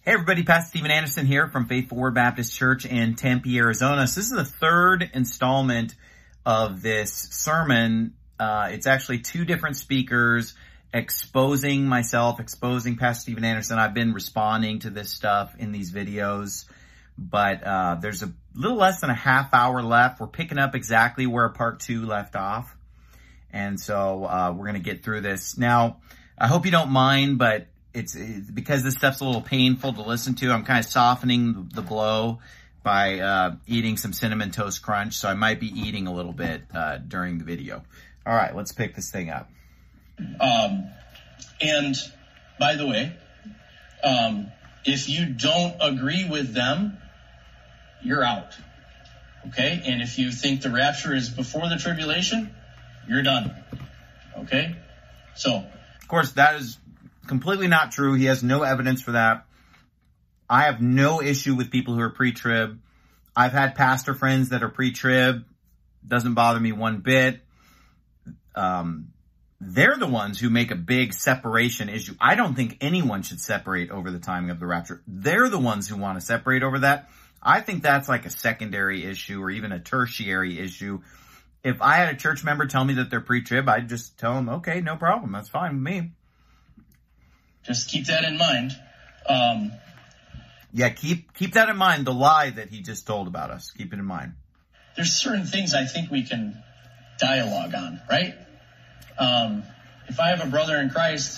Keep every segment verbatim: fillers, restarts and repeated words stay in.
Hey everybody, Pastor Steven Anderson here from Faithful Word Baptist Church in Tempe, Arizona. So this is the third installment of this sermon. Uh, it's actually two different speakers exposing myself, exposing Pastor Steven Anderson. I've been responding to this stuff in these videos, but uh, there's a little less than a half hour left. We're picking up exactly where part two left off. And so uh, we're going to get through this. Now, I hope you don't mind, but It's, it's because this stuff's a little painful to listen to. I'm kind of softening the blow by uh, eating some Cinnamon Toast Crunch, so I might be eating a little bit uh, during the video. All right, let's pick this thing up. Um, and by the way, um, if you don't agree with them, you're out. Okay? And if you think the rapture is before the tribulation, you're done. Okay? So, of course, that is completely not true. He has no evidence for that. I have no issue with people who are pre-trib. I've had pastor friends that are pre-trib. Doesn't bother me one bit. Um, they're the ones who make a big separation issue. I don't think anyone should separate over the timing of the rapture. They're the ones who want to separate over that. I think that's like a secondary issue or even a tertiary issue. If I had a church member tell me that they're pre-trib, I'd just tell them, okay, no problem. That's fine with me. Just keep that in mind. Um, yeah, keep keep that in mind, the lie that he just told about us. Keep it in mind. There's certain things I think we can dialogue on, right? Um, if I have a brother in Christ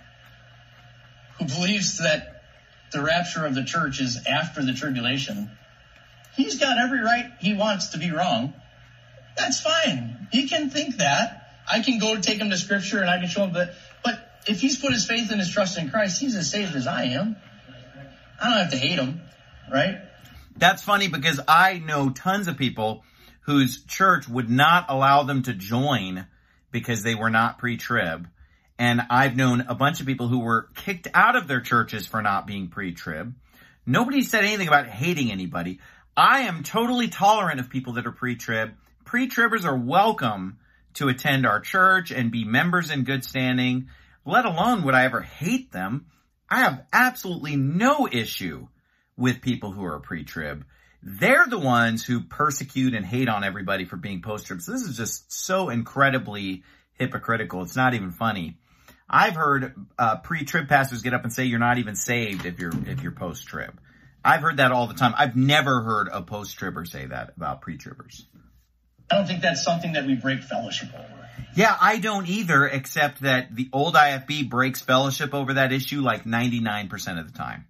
who believes that the rapture of the church is after the tribulation, he's got every right he wants to be wrong. That's fine. He can think that. I can go take him to Scripture and I can show him that. But if he's put his faith and his trust in Christ, he's as saved as I am. I don't have to hate him, right? That's funny because I know tons of people whose church would not allow them to join because they were not pre-trib. And I've known a bunch of people who were kicked out of their churches for not being pre-trib. Nobody said anything about hating anybody. I am totally tolerant of people that are pre-trib. Pre-tribbers are welcome to attend our church and be members in good standing. Let alone would I ever hate them. I have absolutely no issue with people who are pre-trib. They're the ones who persecute and hate on everybody for being post-trib. So this is just so incredibly hypocritical. It's not even funny. I've heard uh, pre-trib pastors get up and say you're not even saved if you're if you're post-trib. I've heard that all the time. I've never heard a post-tribber say that about pre-tribbers. I don't think that's something that we break fellowship over. Yeah, I don't either, except that the old I F B breaks fellowship over that issue like ninety-nine percent of the time.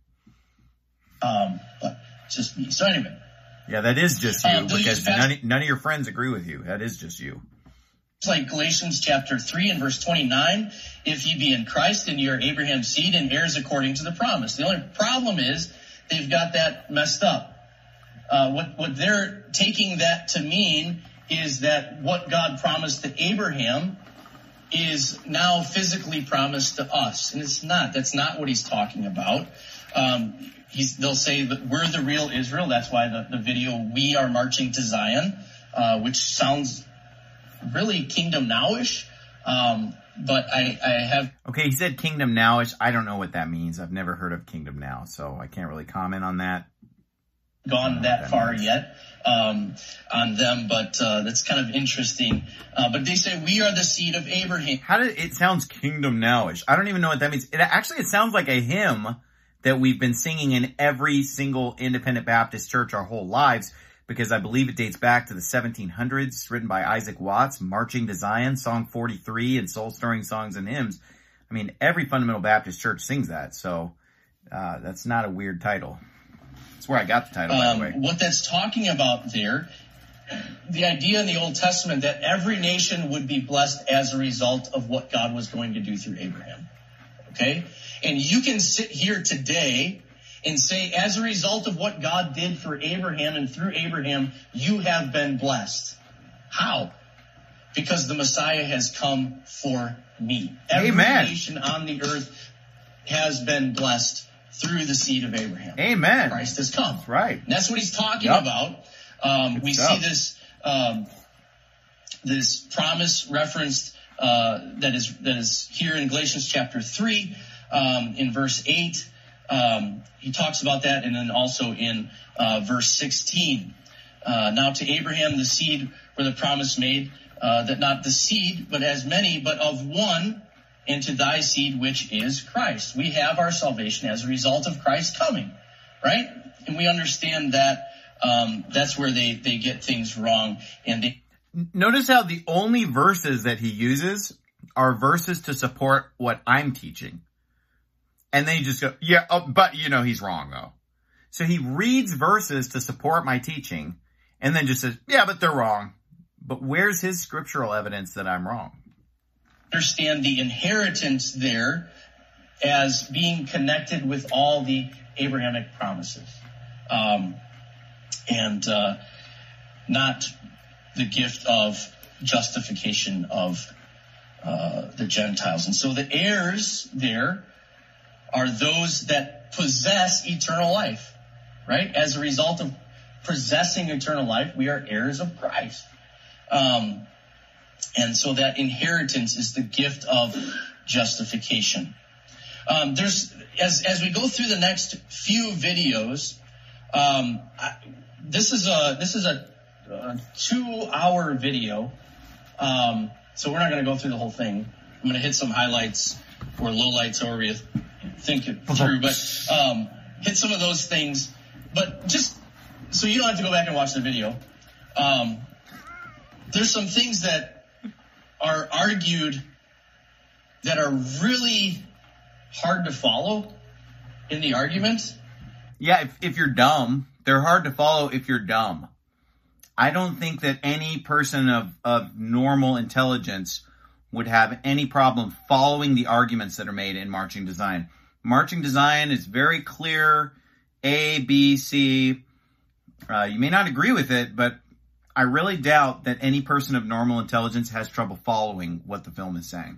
Um, but it's just me. So anyway. Yeah, that is just you, um, because none, none of your friends agree with you. That is just you. It's like Galatians chapter three and verse twenty-nine. If ye be in Christ, then ye are Abraham's seed and heirs according to the promise. The only problem is they've got that messed up. Uh, what, what they're taking that to mean is that what God promised to Abraham is now physically promised to us. And it's not. That's not what he's talking about. Um, he's, they'll say that we're the real Israel. That's why the, the video, We Are Marching to Zion, uh, which sounds really Kingdom Now-ish. Um, but I, I have... Okay, he said Kingdom Now-ish. I don't know what that means. I've never heard of Kingdom Now, so I can't really comment on that. Gone that, that far means. yet um, on them, but uh, that's kind of interesting. Uh, but they say we are the seed of Abraham. How did it sounds Kingdom Now-ish? I don't even know what that means. It actually it sounds like a hymn that we've been singing in every single independent Baptist church our whole lives, because I believe it dates back to the seventeen hundreds, written by Isaac Watts, Marching to Zion, Song forty-three, and soul-stirring songs and hymns. I mean, every fundamental Baptist church sings that, so uh, that's not a weird title. That's where I got the title, by um, the way. What that's talking about there, the idea in the Old Testament that every nation would be blessed as a result of what God was going to do through Abraham. Okay? And you can sit here today and say, as a result of what God did for Abraham and through Abraham, you have been blessed. How? Because the Messiah has come for me. Every Amen. nation on the earth has been blessed through the seed of Abraham. Amen. Christ has come. That's right. And that's what he's talking Yep. about. Um, we stuff. see this um, this promise referenced uh, that is that is here in Galatians chapter three, um, in verse eight. Um, he talks about that, and then also in uh, verse sixteen. Uh, now to Abraham the seed were the promise made, uh, that not the seed, but as many, but of one, and to thy seed, which is Christ. We have our salvation as a result of Christ coming, right? And we understand that um, that's where they, they get things wrong. And they Notice how the only verses that he uses are verses to support what I'm teaching. And then you just go, yeah, oh, but you know he's wrong though. So he reads verses to support my teaching and then just says, yeah, but they're wrong. But where's his scriptural evidence that I'm wrong? Understand the inheritance there as being connected with all the Abrahamic promises. Um, and uh, not the gift of justification of uh, the Gentiles. And so the heirs there are those that possess eternal life, right? As a result of possessing eternal life, we are heirs of Christ. Um, and so that inheritance is the gift of justification. Um, there's, as, as we go through the next few videos, um, I, this is a, this is a, a two hour video. Um, so we're not going to go through the whole thing. I'm going to hit some highlights or lowlights, however you think it through, but, um, hit some of those things, but just so you don't have to go back and watch the video. Um, there's some things that are argued that are really hard to follow in the argument. Yeah, if, if you're dumb, they're hard to follow if you're dumb. I don't think that any person of, of normal intelligence would have any problem following the arguments that are made in Marching Design. Marching Design is very clear, A, B, C. Uh, you may not agree with it, but I really doubt that any person of normal intelligence has trouble following what the film is saying.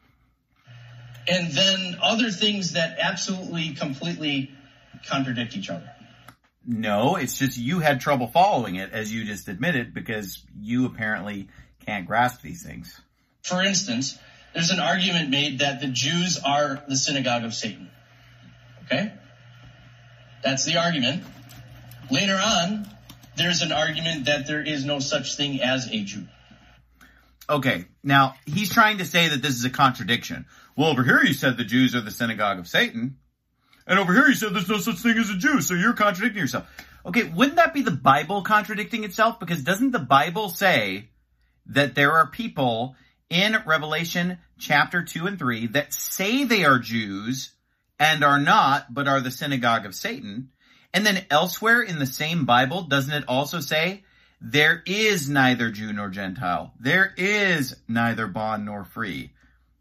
And then other things that absolutely, completely contradict each other. No, it's just you had trouble following it, as you just admitted, because you apparently can't grasp these things. For instance, there's an argument made that the Jews are the synagogue of Satan. Okay? That's the argument. Later on, there's an argument that there is no such thing as a Jew. Okay, now, he's trying to say that this is a contradiction. Well, over here you said the Jews are the synagogue of Satan. And over here you said there's no such thing as a Jew, so you're contradicting yourself. Okay, wouldn't that be the Bible contradicting itself? Because doesn't the Bible say that there are people in Revelation chapter two and three that say they are Jews and are not, but are the synagogue of Satan? And then elsewhere in the same Bible, doesn't it also say there is neither Jew nor Gentile? There is neither bond nor free.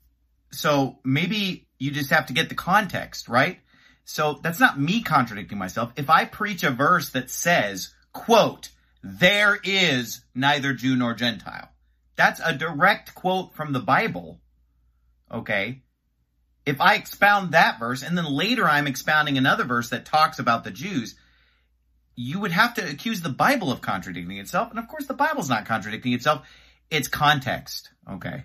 So maybe you just have to get the context, right? So that's not me contradicting myself. If I preach a verse that says, quote, there is neither Jew nor Gentile, that's a direct quote from the Bible, okay? If I expound that verse, and then later I'm expounding another verse that talks about the Jews, you would have to accuse the Bible of contradicting itself. And of course, the Bible's not contradicting itself. It's context, okay?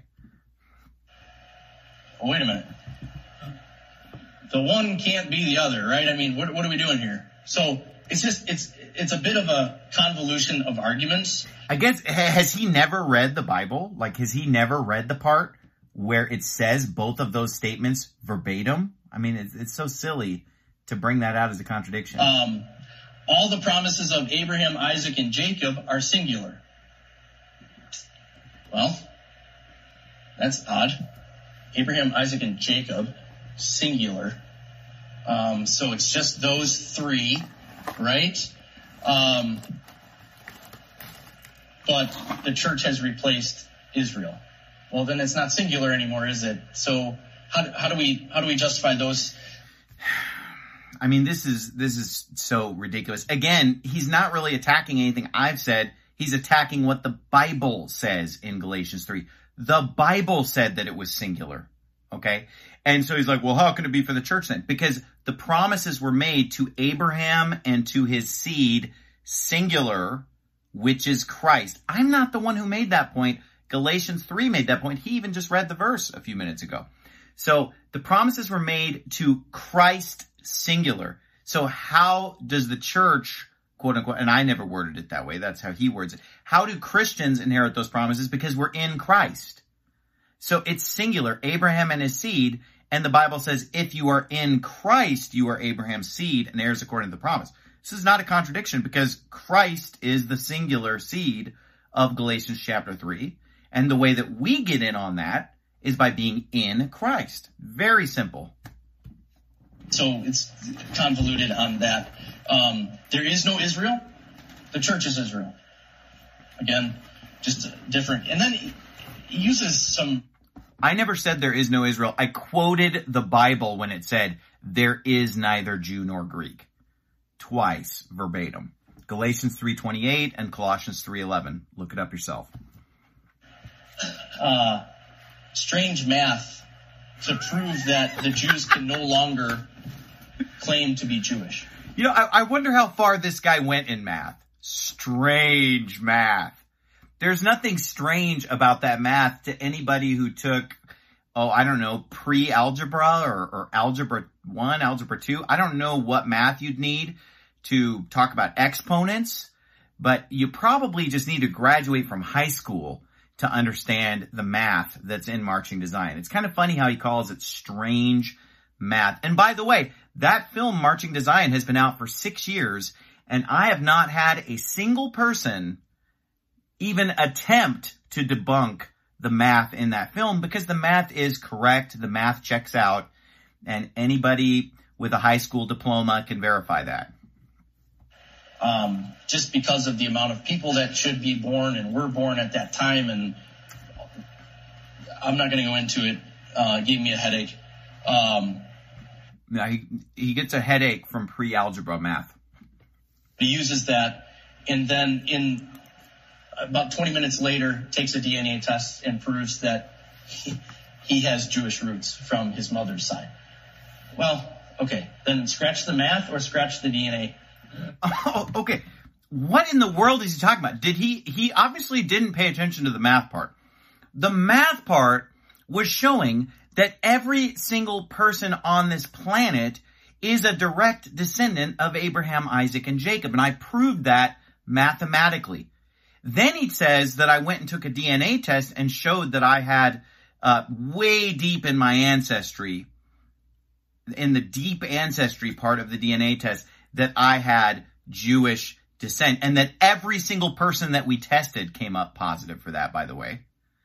Oh, wait a minute. The one can't be the other, right? I mean, what, what are we doing here? So it's just, it's, it's a bit of a convolution of arguments. I guess, has he never read the Bible? Like, has he never read the part where it says both of those statements verbatim? I mean, it's, it's so silly to bring that out as a contradiction. Um, all the promises of Abraham, Isaac, and Jacob are singular. Well, that's odd. Abraham, Isaac, and Jacob, singular. Um, so it's just those three, right? Um, but the church has replaced Israel. Well, then it's not singular anymore, is it? So how, how do we how do we justify those? I mean, this is this is so ridiculous. Again, he's not really attacking anything I've said. He's attacking what the Bible says in Galatians three. The Bible said that it was singular, okay? And so he's like, well, how can it be for the church then? Because the promises were made to Abraham and to his seed, singular, which is Christ. I'm not the one who made that point. Galatians three made that point. He even just read the verse a few minutes ago. So the promises were made to Christ, singular. So how does the church, quote unquote, and I never worded it that way, that's how he words it. How do Christians inherit those promises? Because we're in Christ. So it's singular, Abraham and his seed, and the Bible says, if you are in Christ, you are Abraham's seed and heirs according to the promise. This is not a contradiction because Christ is the singular seed of Galatians chapter three. And the way that we get in on that is by being in Christ. Very simple. So it's convoluted on that. Um, there is no Israel. The church is Israel. Again, just different. And then he uses some... I never said there is no Israel. I quoted the Bible when it said there is neither Jew nor Greek. Twice, verbatim. Galatians three twenty-eight and Colossians three eleven. Look it up yourself. Uh, strange math to prove that the Jews can no longer claim to be Jewish. You know, I, I wonder how far this guy went in math. Strange math. There's nothing strange about that math to anybody who took, oh, I don't know, pre-algebra or, or algebra one, algebra two. I don't know what math you'd need to talk about exponents, but you probably just need to graduate from high school to understand the math that's in Marching Design. It's kind of funny how he calls it strange math. And by the way, that film, Marching Design, has been out for six years, and I have not had a single person even attempt to debunk the math in that film because the math is correct, the math checks out, and anybody with a high school diploma can verify that. Um, just because of the amount of people that should be born and were born at that time, and I'm not going to go into it, uh, gave me a headache. Um, yeah, he, he gets a headache from pre-algebra math. He uses that, and then in about twenty minutes later, takes a D N A test and proves that he, he has Jewish roots from his mother's side. Well, okay, then scratch the math or scratch the D N A. Oh, okay. What in the world is he talking about? Did he, he obviously didn't pay attention to the math part. The math part was showing that every single person on this planet is a direct descendant of Abraham, Isaac, and Jacob. And I proved that mathematically. Then he says that I went and took a D N A test and showed that I had uh, way deep in my ancestry, in the deep ancestry part of the D N A test, that I had Jewish descent, and that every single person that we tested came up positive for that, by the way.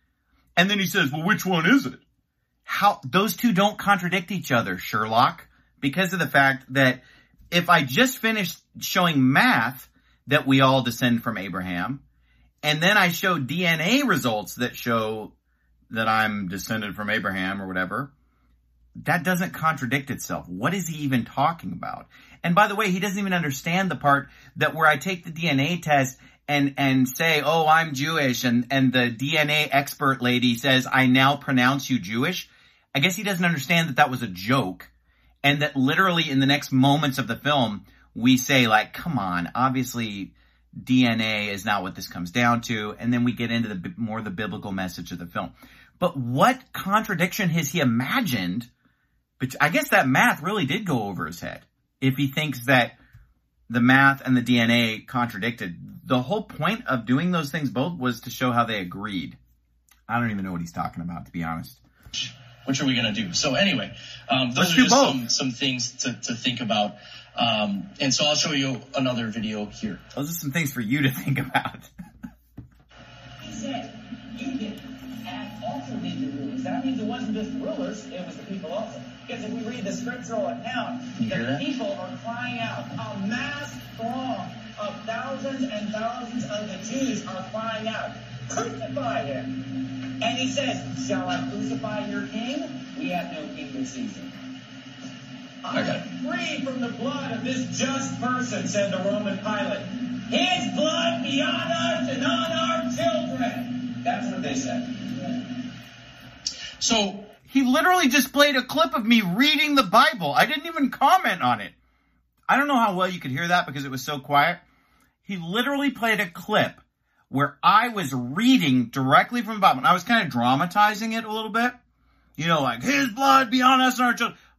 And then he says, well, which one is it? How, those two don't contradict each other, Sherlock, because of the fact that if I just finished showing math that we all descend from Abraham, and then I show D N A results that show that I'm descended from Abraham or whatever, that doesn't contradict itself. What is he even talking about? And by the way, he doesn't even understand the part that where I take the D N A test and, and say, oh, I'm Jewish, and, and the D N A expert lady says, I now pronounce you Jewish. I guess he doesn't understand that that was a joke, and that literally in the next moments of the film, we say like, come on, obviously D N A is not what this comes down to, and then we get into the more the biblical message of the film. But what contradiction has he imagined? But I guess that math really did go over his head. If he thinks that the math and the D N A contradicted, the whole point of doing those things both was to show how they agreed. I don't even know what he's talking about, to be honest. Which are we going to do? So anyway, um, those Let's are do just both. some, some things to, to think about. Um, and so I'll show you another video here. Those are some things for you to think about. He said, you did and also need the rulers. That means it wasn't just rulers, it was the people also. Because if we read the scriptural account, You hear the that? people are crying out. A mass throng of thousands and thousands of the Jews are crying out, crucify him. And he says, shall I crucify your king? We have no king but Caesar. I Okay. am free from the blood of this just person, said the Roman Pilate. His blood be on us and on our children. That's what they said. So He literally just played a clip of me reading the Bible. I didn't even comment on it. I don't know how well you could hear that because it was so quiet. He literally played a clip where I was reading directly from the Bible. And I was kind of dramatizing it a little bit. You know, like, his blood be on us and our children.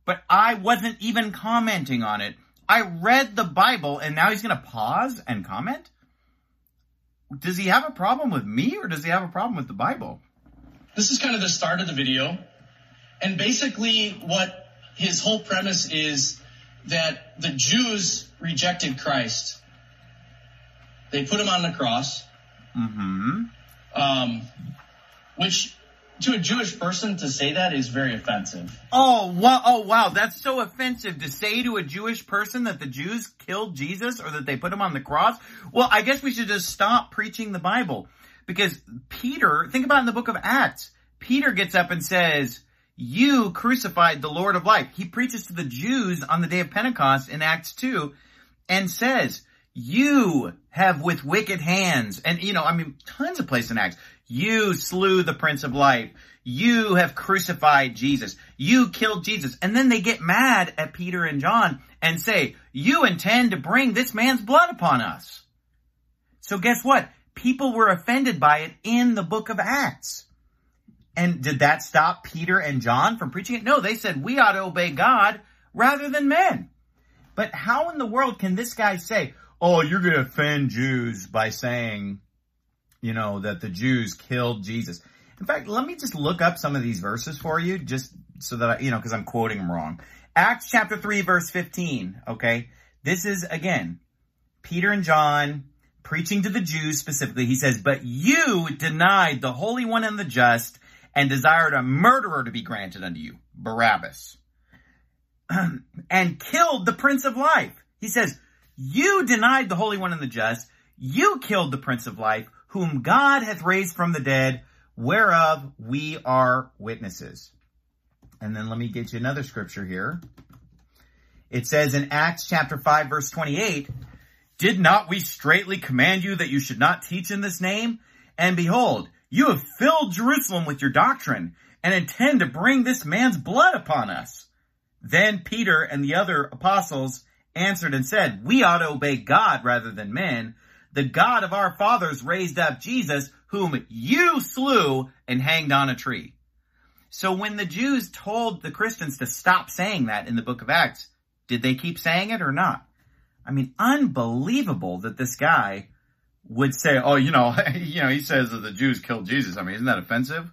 but I wasn't even commenting on it. I read the Bible, and now he's going to pause and comment? Does he have a problem with me, or does he have a problem with the Bible? This is kind of the start of the video. And basically what his whole premise is that the Jews rejected Christ. They put him on the cross. Mm-hmm. Um, which, to a Jewish person, to say that is very offensive. Oh, wow, oh, wow, that's so offensive to say to a Jewish person that the Jews killed Jesus or that they put him on the cross. Well, I guess we should just stop preaching the Bible. Because Peter, think about it in the book of Acts. Peter gets up and says, you crucified the Lord of life. He preaches to the Jews on the day of Pentecost in Acts two and says, you have with wicked hands, and you know, I mean, tons of places in Acts, you slew the Prince of Life. You have crucified Jesus. You killed Jesus. And then they get mad at Peter and John and say, you intend to bring this man's blood upon us. So guess what? People were offended by it in the book of Acts. And did that stop Peter and John from preaching it? No, they said we ought to obey God rather than men. But how in the world can this guy say, oh, you're going to offend Jews by saying, you know, that the Jews killed Jesus? In fact, let me just look up some of these verses for you, just so that I, you know, because I'm quoting them wrong. Acts chapter three, verse fifteen, okay? This is, again, Peter and John preaching to the Jews specifically. He says, but you denied the Holy One and the just, and desired a murderer to be granted unto you, Barabbas, and killed the Prince of Life. He says, you denied the Holy One and the just, you killed the Prince of Life, whom God hath raised from the dead, whereof we are witnesses. And then let me get you another scripture here. It says in Acts chapter five, verse twenty-eight, did not we straitly command you that you should not teach in this name? And behold, you have filled Jerusalem with your doctrine, and intend to bring this man's blood upon us. Then Peter and the other apostles answered and said, we ought to obey God rather than men. The God of our fathers raised up Jesus, whom you slew and hanged on a tree. So when the Jews told the Christians to stop saying that in the book of Acts, did they keep saying it or not? I mean, unbelievable that this guy would say, oh, you know, you know, he says that the Jews killed Jesus. I mean, isn't that offensive?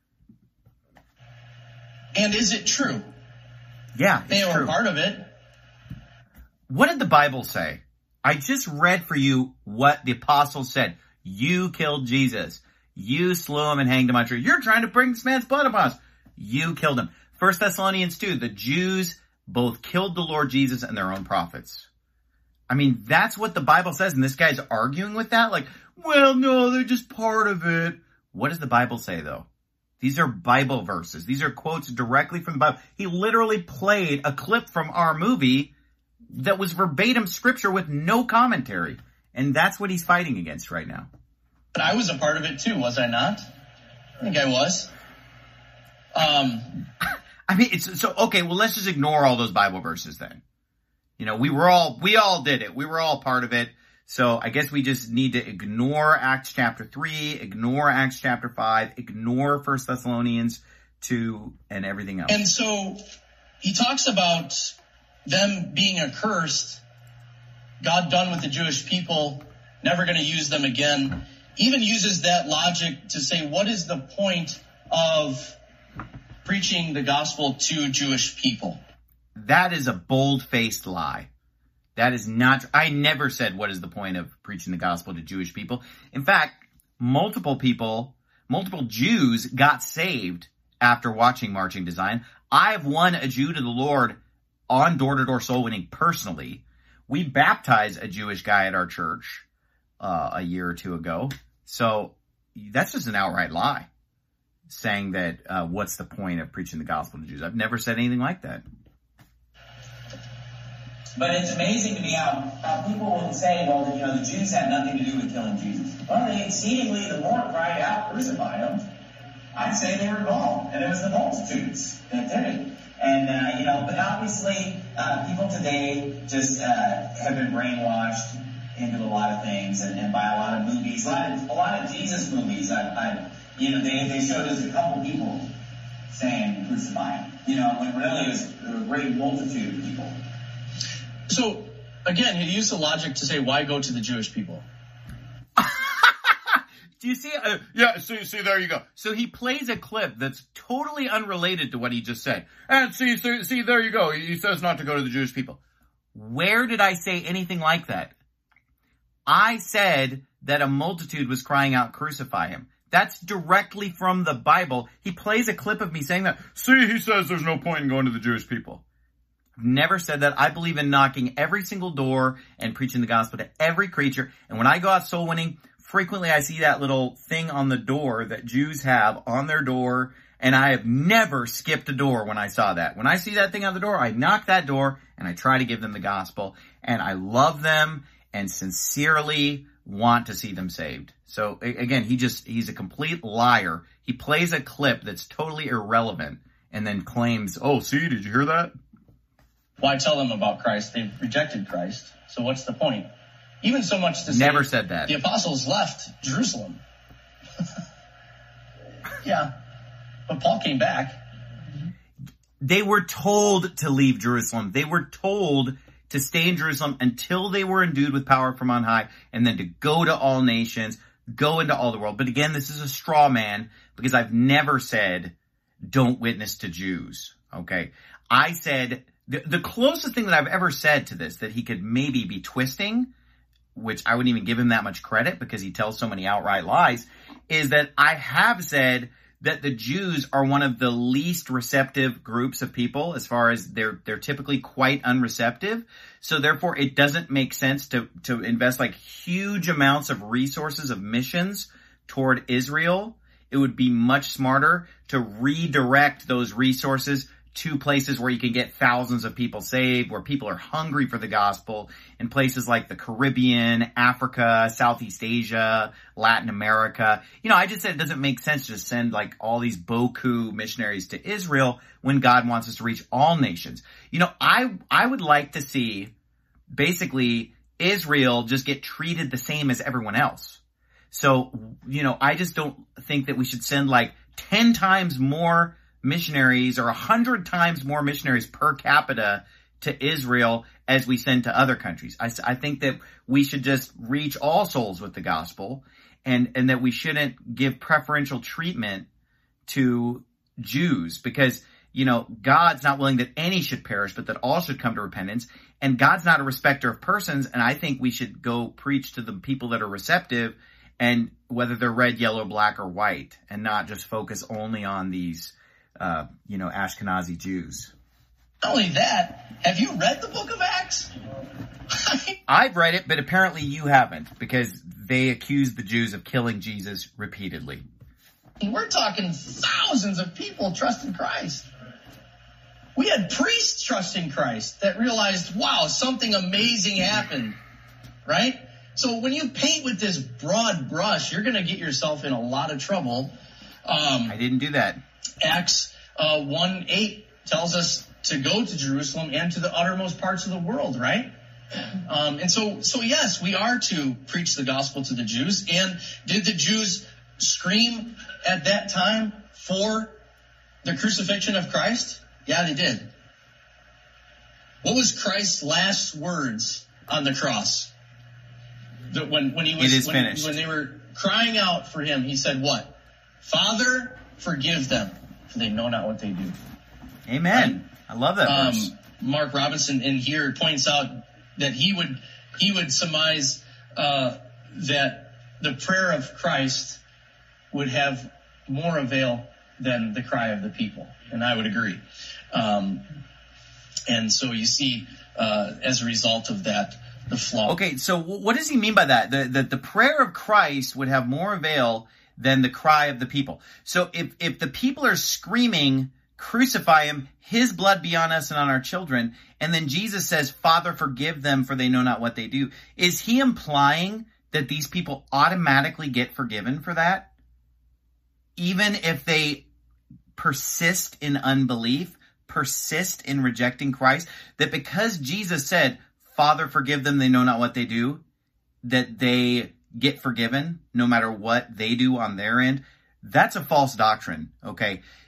And is it true? Yeah, they it's were true. part of it. What did the Bible say? I just read for you what the apostles said. You killed Jesus. You slew him and hanged him on a tree. You're trying to bring this man's blood upon us. You killed him. First Thessalonians two, the Jews both killed the Lord Jesus and their own prophets. I mean, that's what the Bible says, and this guy's arguing with that? Like, well, no, they're just part of it. What does the Bible say, though? These are Bible verses. These are quotes directly from the Bible. He literally played a clip from our movie that was verbatim scripture with no commentary. And that's what he's fighting against right now. But I was a part of it too, was I not? I think I was. Um, I mean, it's so, okay, well, let's just ignore all those Bible verses then. You know, we were all, we all did it. We were all part of it. So I guess we just need to ignore Acts chapter three, ignore Acts chapter five, ignore First Thessalonians two, and everything else. And so he talks about them being accursed, God done with the Jewish people, never going to use them again. Even uses that logic to say, what is the point of preaching the gospel to Jewish people? That is a bold-faced lie. That is not, I never said what is the point of preaching the gospel to Jewish people. In fact, multiple people, multiple Jews got saved after watching Marching Design. I've won a Jew to the Lord on door-to-door soul winning personally. We baptized a Jewish guy at our church uh, a year or two ago. So that's just an outright lie, saying that uh, what's the point of preaching the gospel to Jews. I've never said anything like that. But it's amazing to me how, how people will say, well, you know, the Jews had nothing to do with killing Jesus. Well, they exceedingly, the more cried out, crucify him. I'd say they were involved, and it was the multitudes that did it. And, uh, you know, but obviously, uh, people today just uh, have been brainwashed into a lot of things, and, and by a lot of movies, a lot of, a lot of Jesus movies. I, I, you know, they, they showed us a couple people saying, crucify him. You know, when really it was a great multitude of people. So, again, he used the logic to say, why go to the Jewish people? Do you see? Uh, yeah, see, see, there you go. So he plays a clip that's totally unrelated to what he just said. And see, see, see, there you go. He says not to go to the Jewish people. Where did I say anything like that? I said that a multitude was crying out, crucify him. That's directly from the Bible. He plays a clip of me saying that. See, he says there's no point in going to the Jewish people. I've never said that. I believe in knocking every single door and preaching the gospel to every creature. And when I go out soul winning, frequently I see that little thing on the door that Jews have on their door. And I have never skipped a door when I saw that. When I see that thing on the door, I knock that door and I try to give them the gospel. And I love them and sincerely want to see them saved. So again, he just, he's a complete liar. He plays a clip that's totally irrelevant and then claims, oh, see, did you hear that? Why tell them about Christ? They've rejected Christ. So what's the point? Even so much to say, never said that. The apostles left Jerusalem. Yeah. But Paul came back. They were told to leave Jerusalem. They were told to stay in Jerusalem until they were endued with power from on high, and then to go to all nations, go into all the world. But again, this is a straw man, because I've never said, don't witness to Jews. Okay. I said, the, the closest thing that I've ever said to this that he could maybe be twisting, which I wouldn't even give him that much credit because he tells so many outright lies, is that I have said that the Jews are one of the least receptive groups of people, as far as they're they're typically quite unreceptive. So therefore, it doesn't make sense to to invest like huge amounts of resources of missions toward Israel. It would be much smarter to redirect those resources to places where you can get thousands of people saved, where people are hungry for the gospel, in places like the Caribbean, Africa, Southeast Asia, Latin America. You know, I just said it doesn't make sense to send like all these Boku missionaries to Israel when God wants us to reach all nations. You know, I, I would like to see basically Israel just get treated the same as everyone else. So, you know, I just don't think that we should send like ten times more missionaries or a hundred times more missionaries per capita to Israel as we send to other countries. I, I think that we should just reach all souls with the gospel, and, and that we shouldn't give preferential treatment to Jews, because, you know, God's not willing that any should perish, but that all should come to repentance. And God's not a respecter of persons. And I think we should go preach to the people that are receptive, and whether they're red, yellow, black, or white, and not just focus only on these Uh, you know, Ashkenazi Jews. Not only that, have you read the book of Acts? I've read it, but apparently you haven't, because they accuse the Jews of killing Jesus repeatedly. We're talking thousands of people trust in Christ. We had priests trust in Christ that realized, wow, something amazing happened, right? So when you paint with this broad brush, you're going to get yourself in a lot of trouble. Um, I didn't do that. Acts uh, one eight tells us to go to Jerusalem and to the uttermost parts of the world, right? Um, and so, so yes, we are to preach the gospel to the Jews. And did the Jews scream at that time for the crucifixion of Christ? Yeah, they did. What was Christ's last words on the cross? The, when, when he was, it is when, finished. When they were crying out for him, he said what? Father, forgive them, for they know not what they do. Amen. Right? I love that um, verse. Mark Robinson in here points out that he would he would surmise uh, that the prayer of Christ would have more avail than the cry of the people, and I would agree. Um, and so you see, uh, as a result of that, the flaw. Okay, so what does he mean by that? The, the, the prayer of Christ would have more avail than the cry of the people. So if, if the people are screaming, crucify him, his blood be on us and on our children, and then Jesus says, Father, forgive them, for they know not what they do, is he implying that these people automatically get forgiven for that? Even if they persist in unbelief, persist in rejecting Christ, that because Jesus said, Father, forgive them, they know not what they do, that they get forgiven no matter what they do on their end? That's a false doctrine, okay?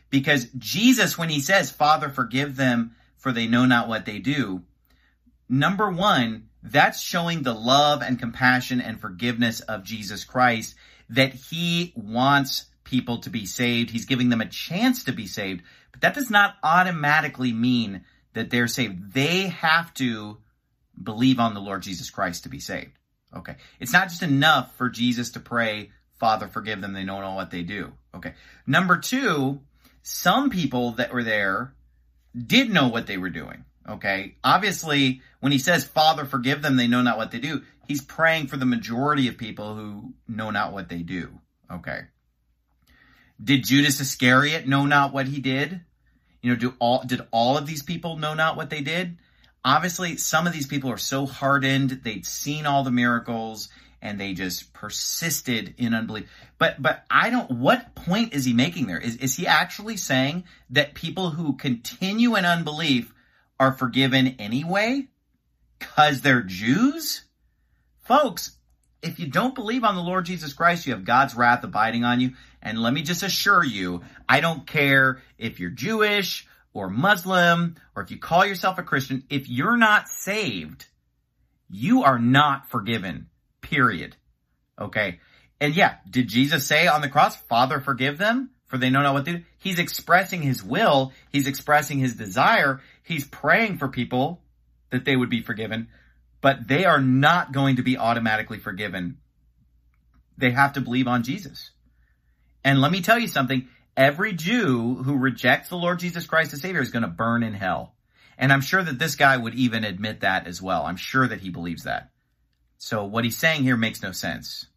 Because Jesus, when he says, Father, forgive them, for they know not what they do, number one, that's showing the love and compassion and forgiveness of Jesus Christ, that he wants people to be saved. He's giving them a chance to be saved. But that does not automatically mean that they're saved. They have to believe on the Lord Jesus Christ to be saved. Okay. It's not just enough for Jesus to pray, Father, forgive them, they don't know what they do. Okay. Number two, some people that were there did know what they were doing. Okay. Obviously, when he says, Father, forgive them, they know not what they do, he's praying for the majority of people who know not what they do. Okay. Did Judas Iscariot know not what he did? You know, do all, did all of these people know not what they did? Obviously, some of these people are so hardened, they'd seen all the miracles, and they just persisted in unbelief. But but I don't, what point is he making there? Is, is he actually saying that people who continue in unbelief are forgiven anyway because they're Jews? Folks, if you don't believe on the Lord Jesus Christ, you have God's wrath abiding on you. And let me just assure you, I don't care if you're Jewish or Muslim, or if you call yourself a Christian, if you're not saved, you are not forgiven, period. Okay? And yeah, did Jesus say on the cross, Father, forgive them, for they know not what they do? He's expressing his will. He's expressing his desire. He's praying for people that they would be forgiven, but they are not going to be automatically forgiven. They have to believe on Jesus. And let me tell you something. Every Jew who rejects the Lord Jesus Christ as Savior is going to burn in hell. And I'm sure that this guy would even admit that as well. I'm sure that he believes that. So what he's saying here makes no sense.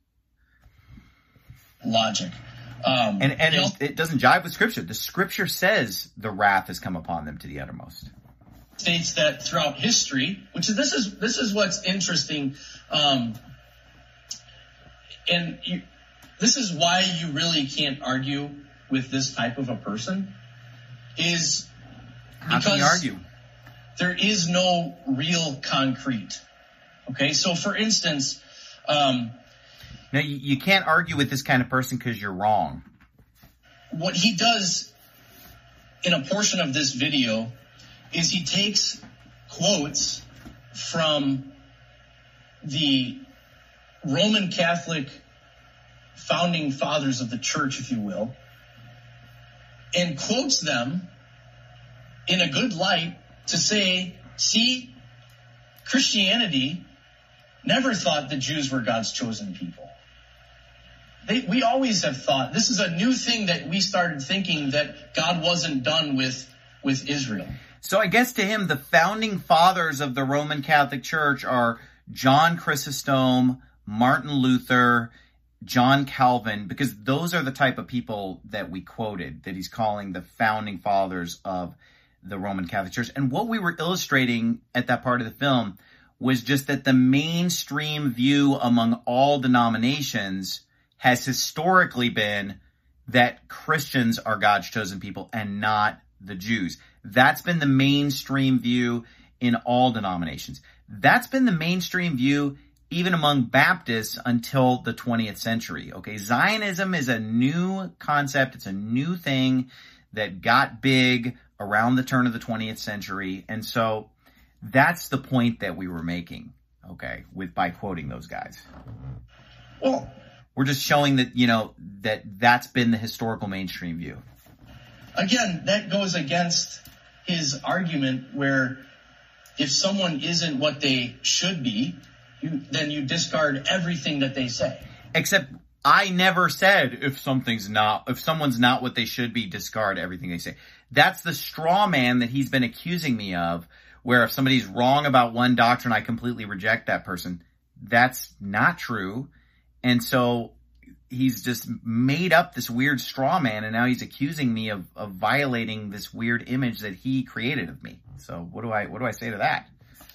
Logic. Um, and and you know, it, it doesn't jive with Scripture. The Scripture says the wrath has come upon them to the uttermost. States that throughout history, which is this is this is what's interesting, um, and you, this is why you really can't argue with this type of a person, is How can you argue? There is no real concrete. Okay, so for instance, um, no, you, you can't argue with this kind of person because you're wrong. What he does in a portion of this video is he takes quotes from the Roman Catholic founding fathers of the church, if you will, and quotes them in a good light to say, see, Christianity never thought the Jews were God's chosen people. They, we always have thought, this is a new thing that we started thinking, that God wasn't done with, with Israel. So I guess to him, the founding fathers of the Roman Catholic Church are John Chrysostom, Martin Luther, John Calvin, because those are the type of people that we quoted, that he's calling the founding fathers of the Roman Catholic Church. And what we were illustrating at that part of the film was just that the mainstream view among all denominations has historically been that Christians are God's chosen people and not the Jews. That's been the mainstream view in all denominations. That's been the mainstream view even among Baptists until the twentieth century. Okay, Zionism is a new concept. It's a new thing that got big around the turn of the twentieth century. And so that's the point that we were making, okay, with by quoting those guys. Well, we're just showing that, you know, that that's been the historical mainstream view. Again, that goes against his argument where if someone isn't what they should be, you, then you discard everything that they say. Except I never said if something's not, if someone's not what they should be, discard everything they say. That's the straw man that he's been accusing me of, where if somebody's wrong about one doctrine, I completely reject that person. That's not true. And so he's just made up this weird straw man, and now he's accusing me of, of violating this weird image that he created of me. So what do I, what do I say to that?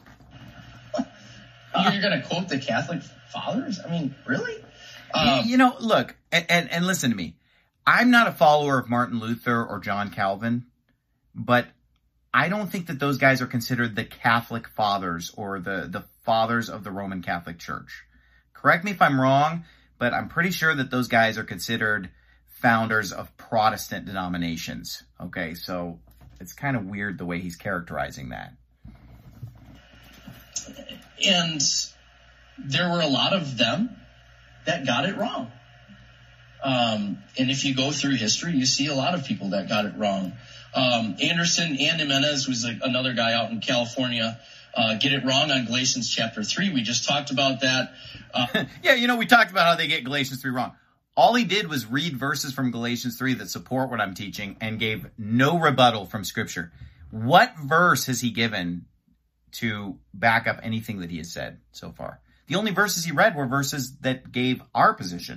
You're going to quote the Catholic fathers? I mean, really? Um, you know, look, and, and, and listen to me. I'm not a follower of Martin Luther or John Calvin, but I don't think that those guys are considered the Catholic fathers or the, the fathers of the Roman Catholic Church. Correct me if I'm wrong, but I'm pretty sure that those guys are considered founders of Protestant denominations. Okay, so it's kind of weird the way he's characterizing that. And there were a lot of them that got it wrong. Um, and if you go through history, you see a lot of people that got it wrong. Um, Anderson and Jimenez was like another guy out in California, uh, get it wrong on Galatians chapter three. We just talked about that. Uh, yeah, you know, we talked about how they get Galatians three wrong. All he did was read verses from Galatians three that support what I'm teaching and gave no rebuttal from Scripture. What verse has he given to back up anything that he has said so far? The only verses he read were verses that gave our position.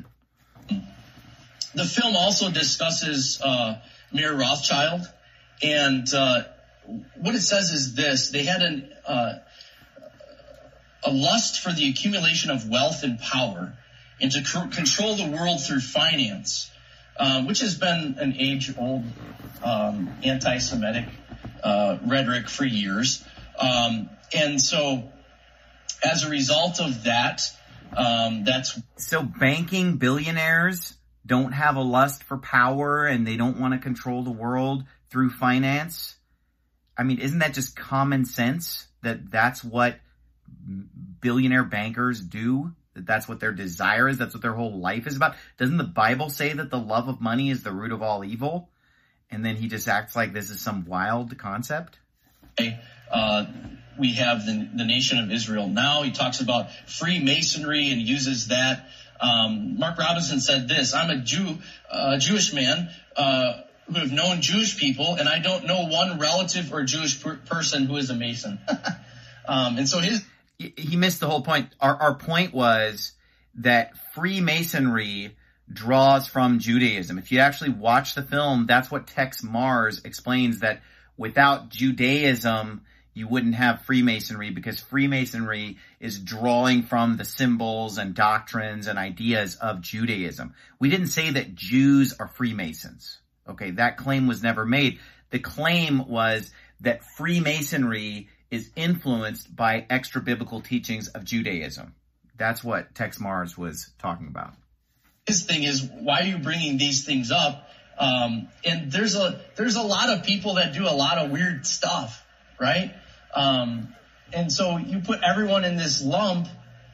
The film also discusses uh, Mayer Rothschild, and uh, what it says is this: they had an, uh, a lust for the accumulation of wealth and power, and to c- control the world through finance, um, which has been an age-old um, anti-Semitic uh, rhetoric for years. Um, and so, as a result of that, um, that's so banking billionaires don't have a lust for power and they don't want to control the world through finance. I mean, isn't that just common sense that that's what billionaire bankers do? That that's what their desire is? That's what their whole life is about? Doesn't the Bible say that the love of money is the root of all evil? And then he just acts like this is some wild concept? Uh, we have the, the nation of Israel now. He talks about Freemasonry and uses that. Um, Mark Robinson said this: I'm a Jew, a Jewish man, uh, who have known Jewish people, and I don't know one relative or Jewish per- person who is a Mason. um, and so his, he missed the whole point. Our, our point was that Freemasonry draws from Judaism. If you actually watch the film, that's what Tex Mars explains, that without Judaism, you wouldn't have Freemasonry, because Freemasonry is drawing from the symbols and doctrines and ideas of Judaism. We didn't say that Jews are Freemasons. Okay, that claim was never made. The claim was that Freemasonry is influenced by extra-biblical teachings of Judaism. That's what Tex Mars was talking about. His thing is, why are you bringing these things up? Um, and there's a there's a lot of people that do a lot of weird stuff, right? Um, and so you put everyone in this lump,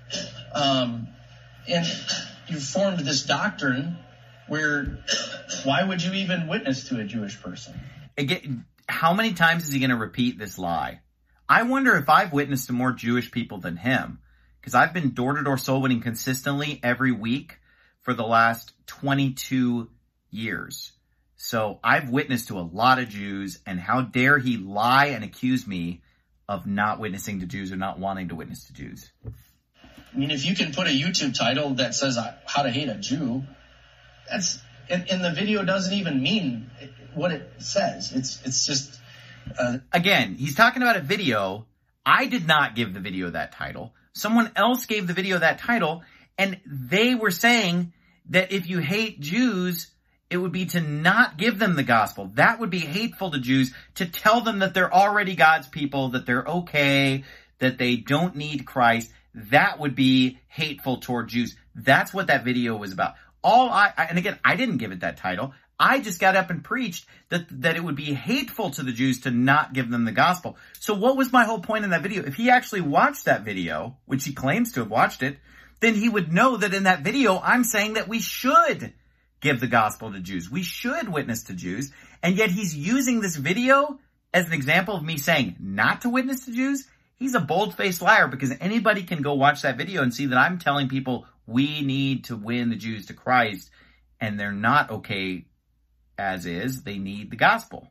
um, and you formed this doctrine where why would you even witness to a Jewish person? Again, how many times is he going to repeat this lie? I wonder if I've witnessed to more Jewish people than him, because I've been door-to-door soul winning consistently every week for the last twenty-two years. So I've witnessed to a lot of Jews, and how dare he lie and accuse me of not witnessing to Jews or not wanting to witness to Jews. I mean, if you can put a YouTube title that says how to hate a Jew, that's, and, and the video doesn't even mean what it says. It's, it's just, uh, again, he's talking about a video. I did not give the video that title. Someone else gave the video that title, and they were saying that if you hate Jews, it would be to not give them the gospel. That would be hateful to Jews, to tell them that they're already God's people, that they're okay, that they don't need Christ. That would be hateful toward Jews. That's what that video was about. All I, and again, I didn't give it that title. I just got up and preached that, that it would be hateful to the Jews to not give them the gospel. So what was my whole point in that video? If he actually watched that video, which he claims to have watched it, then he would know that in that video, I'm saying that we should give the gospel to Jews. We should witness to Jews. And yet he's using this video as an example of me saying not to witness to Jews. He's a bold-faced liar, because anybody can go watch that video and see that I'm telling people we need to win the Jews to Christ, and they're not okay as is. They need the gospel.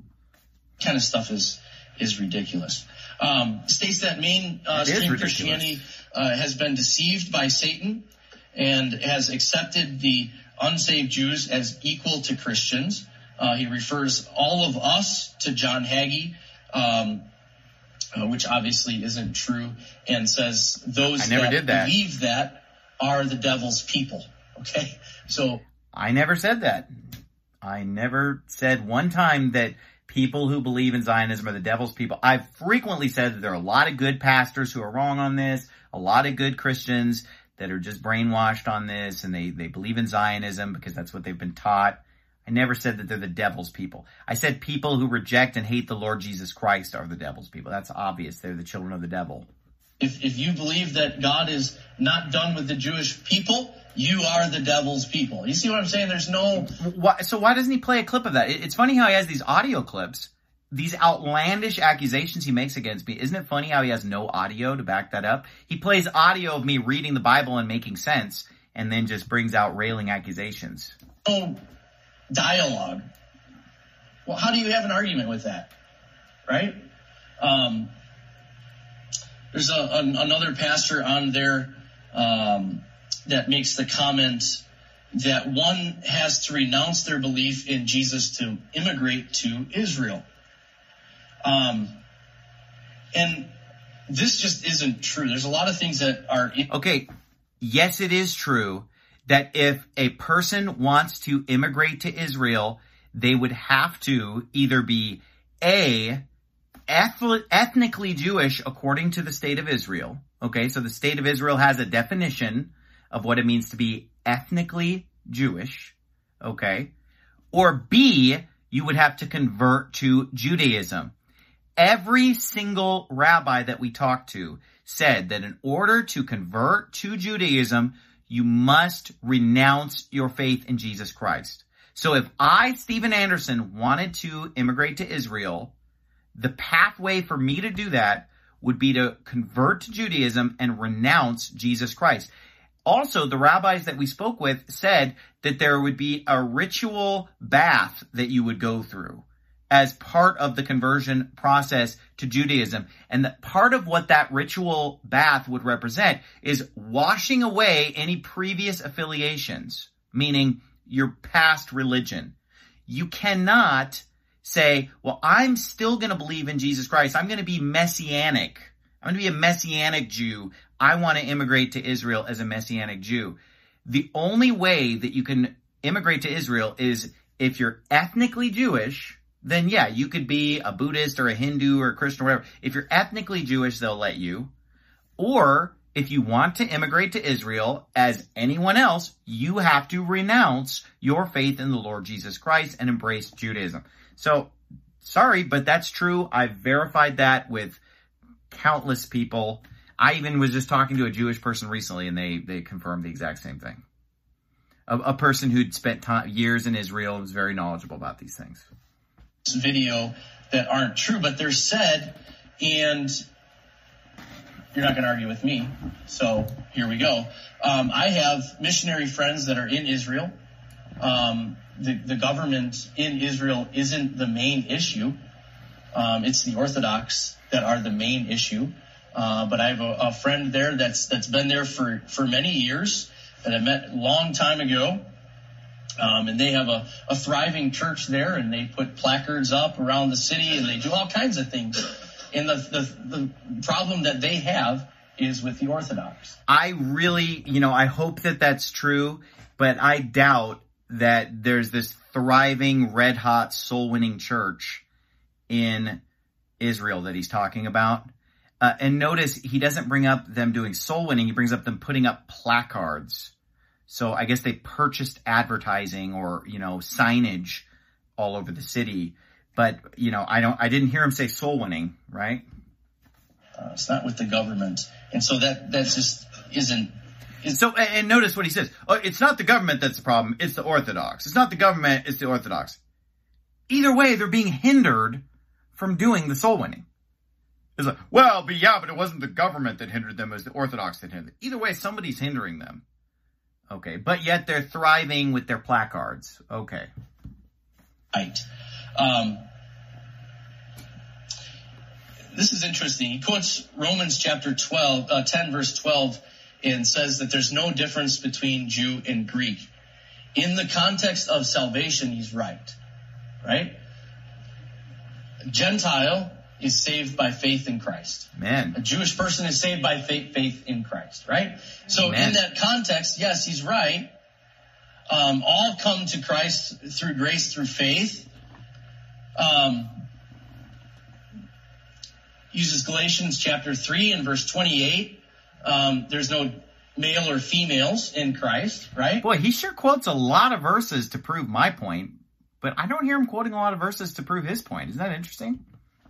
Kind of stuff is is ridiculous. Um, states that mainstream uh, Christianity uh, has been deceived by Satan and has accepted the unsaved Jews as equal to Christians. Uh, he refers all of us to John Hagee, um, uh, which obviously isn't true, and says those that, that believe that are the devil's people. Okay, so I never said that. I never said one time that people who believe in Zionism are the devil's people. I've frequently said that there are a lot of good pastors who are wrong on this, a lot of good Christians that are just brainwashed on this and they, they believe in Zionism because that's what they've been taught. I never said that they're the devil's people. I said people who reject and hate the Lord Jesus Christ are the devil's people. That's obvious. They're the children of the devil. If if you believe that God is not done with the Jewish people, you are the devil's people. You see what I'm saying? There's no... Why, so why doesn't he play a clip of that? It, it's funny how he has these audio clips, these outlandish accusations he makes against me. Isn't it funny how he has no audio to back that up? He plays audio of me reading the Bible and making sense, and then just brings out railing accusations. No dialogue. Well, how do you have an argument with that? Right? Um... There's a, an, another pastor on there um, that makes the comment that one has to renounce their belief in Jesus to immigrate to Israel. Um, and this just isn't true. There's a lot of things that are... In- okay, yes, it is true that if a person wants to immigrate to Israel, they would have to either be A... ethnically Jewish according to the state of Israel. Okay, so the state of Israel has a definition of what it means to be ethnically Jewish. Okay, or B, you would have to convert to Judaism. Every single rabbi that we talked to said that in order to convert to Judaism, you must renounce your faith in Jesus Christ. So if I, Steven Anderson, wanted to immigrate to Israel, the pathway for me to do that would be to convert to Judaism and renounce Jesus Christ. Also, the rabbis that we spoke with said that there would be a ritual bath that you would go through as part of the conversion process to Judaism. And that part of what that ritual bath would represent is washing away any previous affiliations, meaning your past religion. You cannot say, well, I'm still going to believe in Jesus Christ. I'm going to be messianic. I'm going to be a messianic Jew. I want to immigrate to Israel as a messianic Jew. The only way that you can immigrate to Israel is if you're ethnically Jewish, then yeah, you could be a Buddhist or a Hindu or a Christian or whatever. If you're ethnically Jewish, they'll let you. Or if you want to immigrate to Israel as anyone else, you have to renounce your faith in the Lord Jesus Christ and embrace Judaism. So, sorry, but that's true. I've verified that with countless people. I even was just talking to a Jewish person recently, and they, they confirmed the exact same thing. A, a person who'd spent time, years in Israel and was very knowledgeable about these things. Video that aren't true, but they're said, and you're not going to argue with me, so here we go. Um, I have missionary friends that are in Israel. Um... The, the government in Israel isn't the main issue. Um, it's the Orthodox that are the main issue. Uh, but I have a, a friend there that's that's been there for, for many years that I met a long time ago. Um, and they have a, a thriving church there, and they put placards up around the city, and they do all kinds of things. And the, the, the problem that they have is with the Orthodox. I really, you know, I hope that that's true, but I doubt that there's this thriving, red-hot, soul-winning church in Israel that he's talking about. Uh, and notice he doesn't bring up them doing soul-winning. He brings up them putting up placards. So I guess they purchased advertising or, you know, signage all over the city. But, you know, I don't. I didn't hear him say soul-winning, right? Uh, it's not with the government. And so that, that just isn't... So, and notice what he says. Oh, it's not the government that's the problem. It's the Orthodox. It's not the government. It's the Orthodox. Either way, they're being hindered from doing the soul winning. It's like, well, but yeah, but it wasn't the government that hindered them. It was the Orthodox that hindered them. Either way, somebody's hindering them. Okay. But yet they're thriving with their placards. Okay. Right. Um, this is interesting. He quotes Romans chapter twelve, uh, ten, verse twelve. And says that there's no difference between Jew and Greek. In the context of salvation, he's right. Right? Gentile is saved by faith in Christ. Man. A Jewish person is saved by faith, faith in Christ. Right? So Man. In that context, yes, he's right. Um, all come to Christ through grace, through faith. Um, uses Galatians chapter three and verse twenty-eight. Um, there's no male or females in Christ, right? Boy, he sure quotes a lot of verses to prove my point, but I don't hear him quoting a lot of verses to prove his point. Isn't that interesting?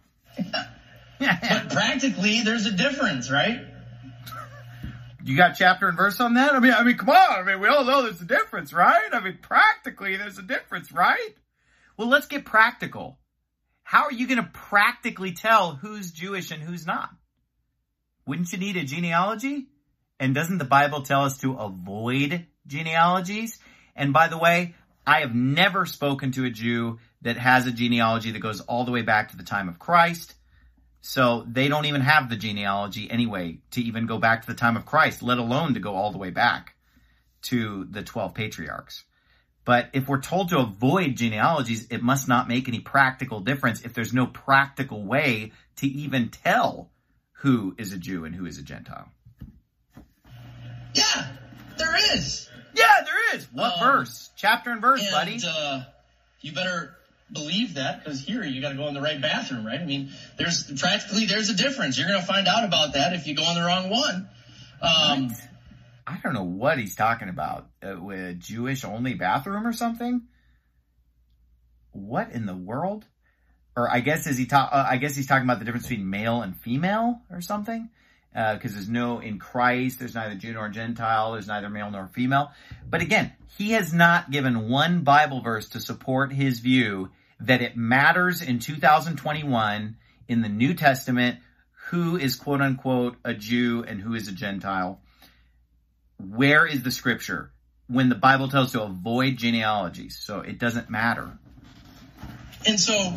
But practically, there's a difference, right? You got chapter and verse on that? I mean, I mean, come on. I mean, we all know there's a difference, right? I mean, practically, there's a difference, right? Well, let's get practical. How are you going to practically tell who's Jewish and who's not? Wouldn't you need a genealogy? And doesn't the Bible tell us to avoid genealogies? And by the way, I have never spoken to a Jew that has a genealogy that goes all the way back to the time of Christ. So they don't even have the genealogy anyway to even go back to the time of Christ, let alone to go all the way back to the twelve patriarchs. But if we're told to avoid genealogies, it must not make any practical difference if there's no practical way to even tell who is a Jew and who is a Gentile. Yeah, there is. Yeah, there is. What Um, verse? Chapter and verse, And buddy. uh, you better believe that, because here you got to go in the right bathroom, right? I mean, there's practically there's a difference. You're going to find out about that if you go in the wrong one. Um, What? I don't know what he's talking about. Uh, with a Jewish-only bathroom or something? What in the world? Or I guess is he ta- uh, I guess he's talking about the difference between male and female or something? Because uh, there's no, in Christ, there's neither Jew nor Gentile, there's neither male nor female. But again, he has not given one Bible verse to support his view that it matters in two thousand twenty-one in the New Testament who is quote unquote a Jew and who is a Gentile. Where is the scripture when the Bible tells us to avoid genealogies? So it doesn't matter. and so,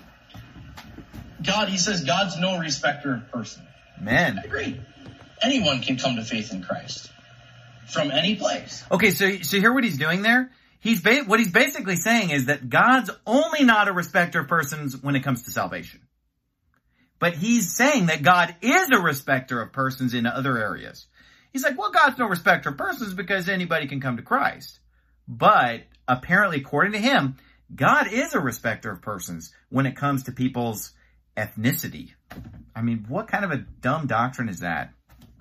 God, he says, God's no respecter of person. Man. I agree. Anyone can come to faith in Christ from any place. Okay, so so hear what he's doing there? He's ba- what he's basically saying is that God's only not a respecter of persons when it comes to salvation. But he's saying that God is a respecter of persons in other areas. He's like, well, God's no respecter of persons because anybody can come to Christ. But apparently, according to him, God is a respecter of persons when it comes to people's ethnicity. I mean, what kind of a dumb doctrine is that?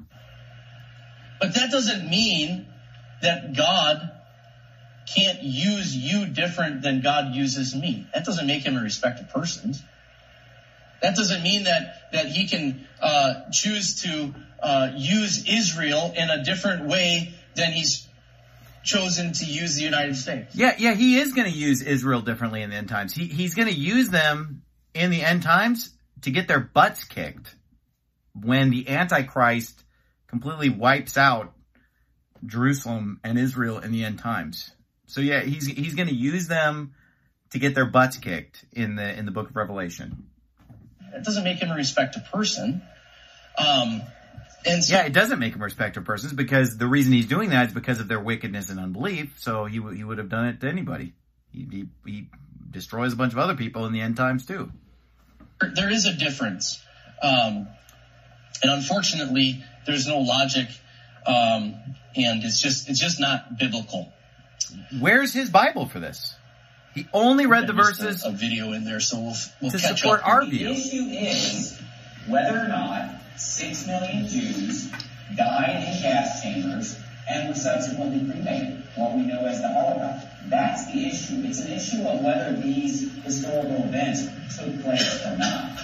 But that doesn't mean that God can't use you different than God uses me. That doesn't make him a respecter of persons. That doesn't mean that, that he can uh, choose to uh, use Israel in a different way than he's chosen to use the United States. Yeah, yeah, he is going to use Israel differently in the end times. He, he's going to use them in the end times to get their butts kicked when the Antichrist completely wipes out Jerusalem and Israel in the end times. So yeah, he's he's going to use them to get their butts kicked in the in the book of Revelation. That doesn't make him a respecter of person. Um, and so, Yeah, it doesn't make him a respecter of persons because the reason he's doing that is because of their wickedness and unbelief. So he w- he would have done it to anybody. He, he he destroys a bunch of other people in the end times too. there is a difference. Um, and unfortunately, there's no logic, um, and it's just it's just not biblical. Where's his Bible for this? He only read the There's verses a, a video in there, so we'll, we'll to catch support up. our The view. issue is whether or not six million Jews died in gas chambers and were subsequently cremated, what we know as the Holocaust. That's the issue. It's an issue of whether these historical events took place or not.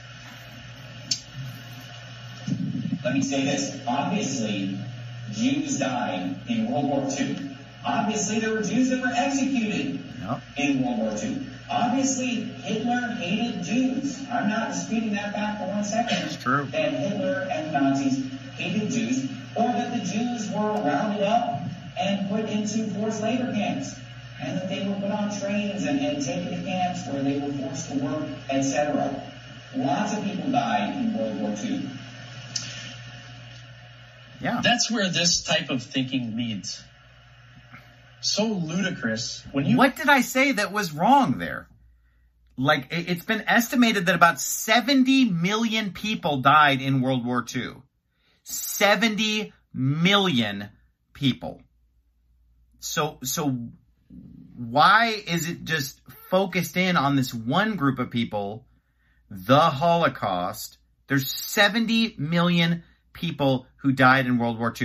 Let me say this. Obviously, Jews died in World War Two. Obviously, there were Jews that were executed Yep. in World War Two. Obviously, Hitler hated Jews. I'm not disputing that fact for one second. It's true. That Hitler and the Nazis hated Jews, or that the Jews were rounded up and put into forced labor camps, and that they were put on trains and, and taken to camps where they were forced to work, et cetera. Lots of people died in World War Two. Yeah. That's where this type of thinking leads. So ludicrous. When you What did I say that was wrong there? Like, it- it's been estimated that about seventy million people died in World War Two. seventy million people. So, so why is it just focused in on this one group of people, the Holocaust? There's seventy million people who died in World War Two.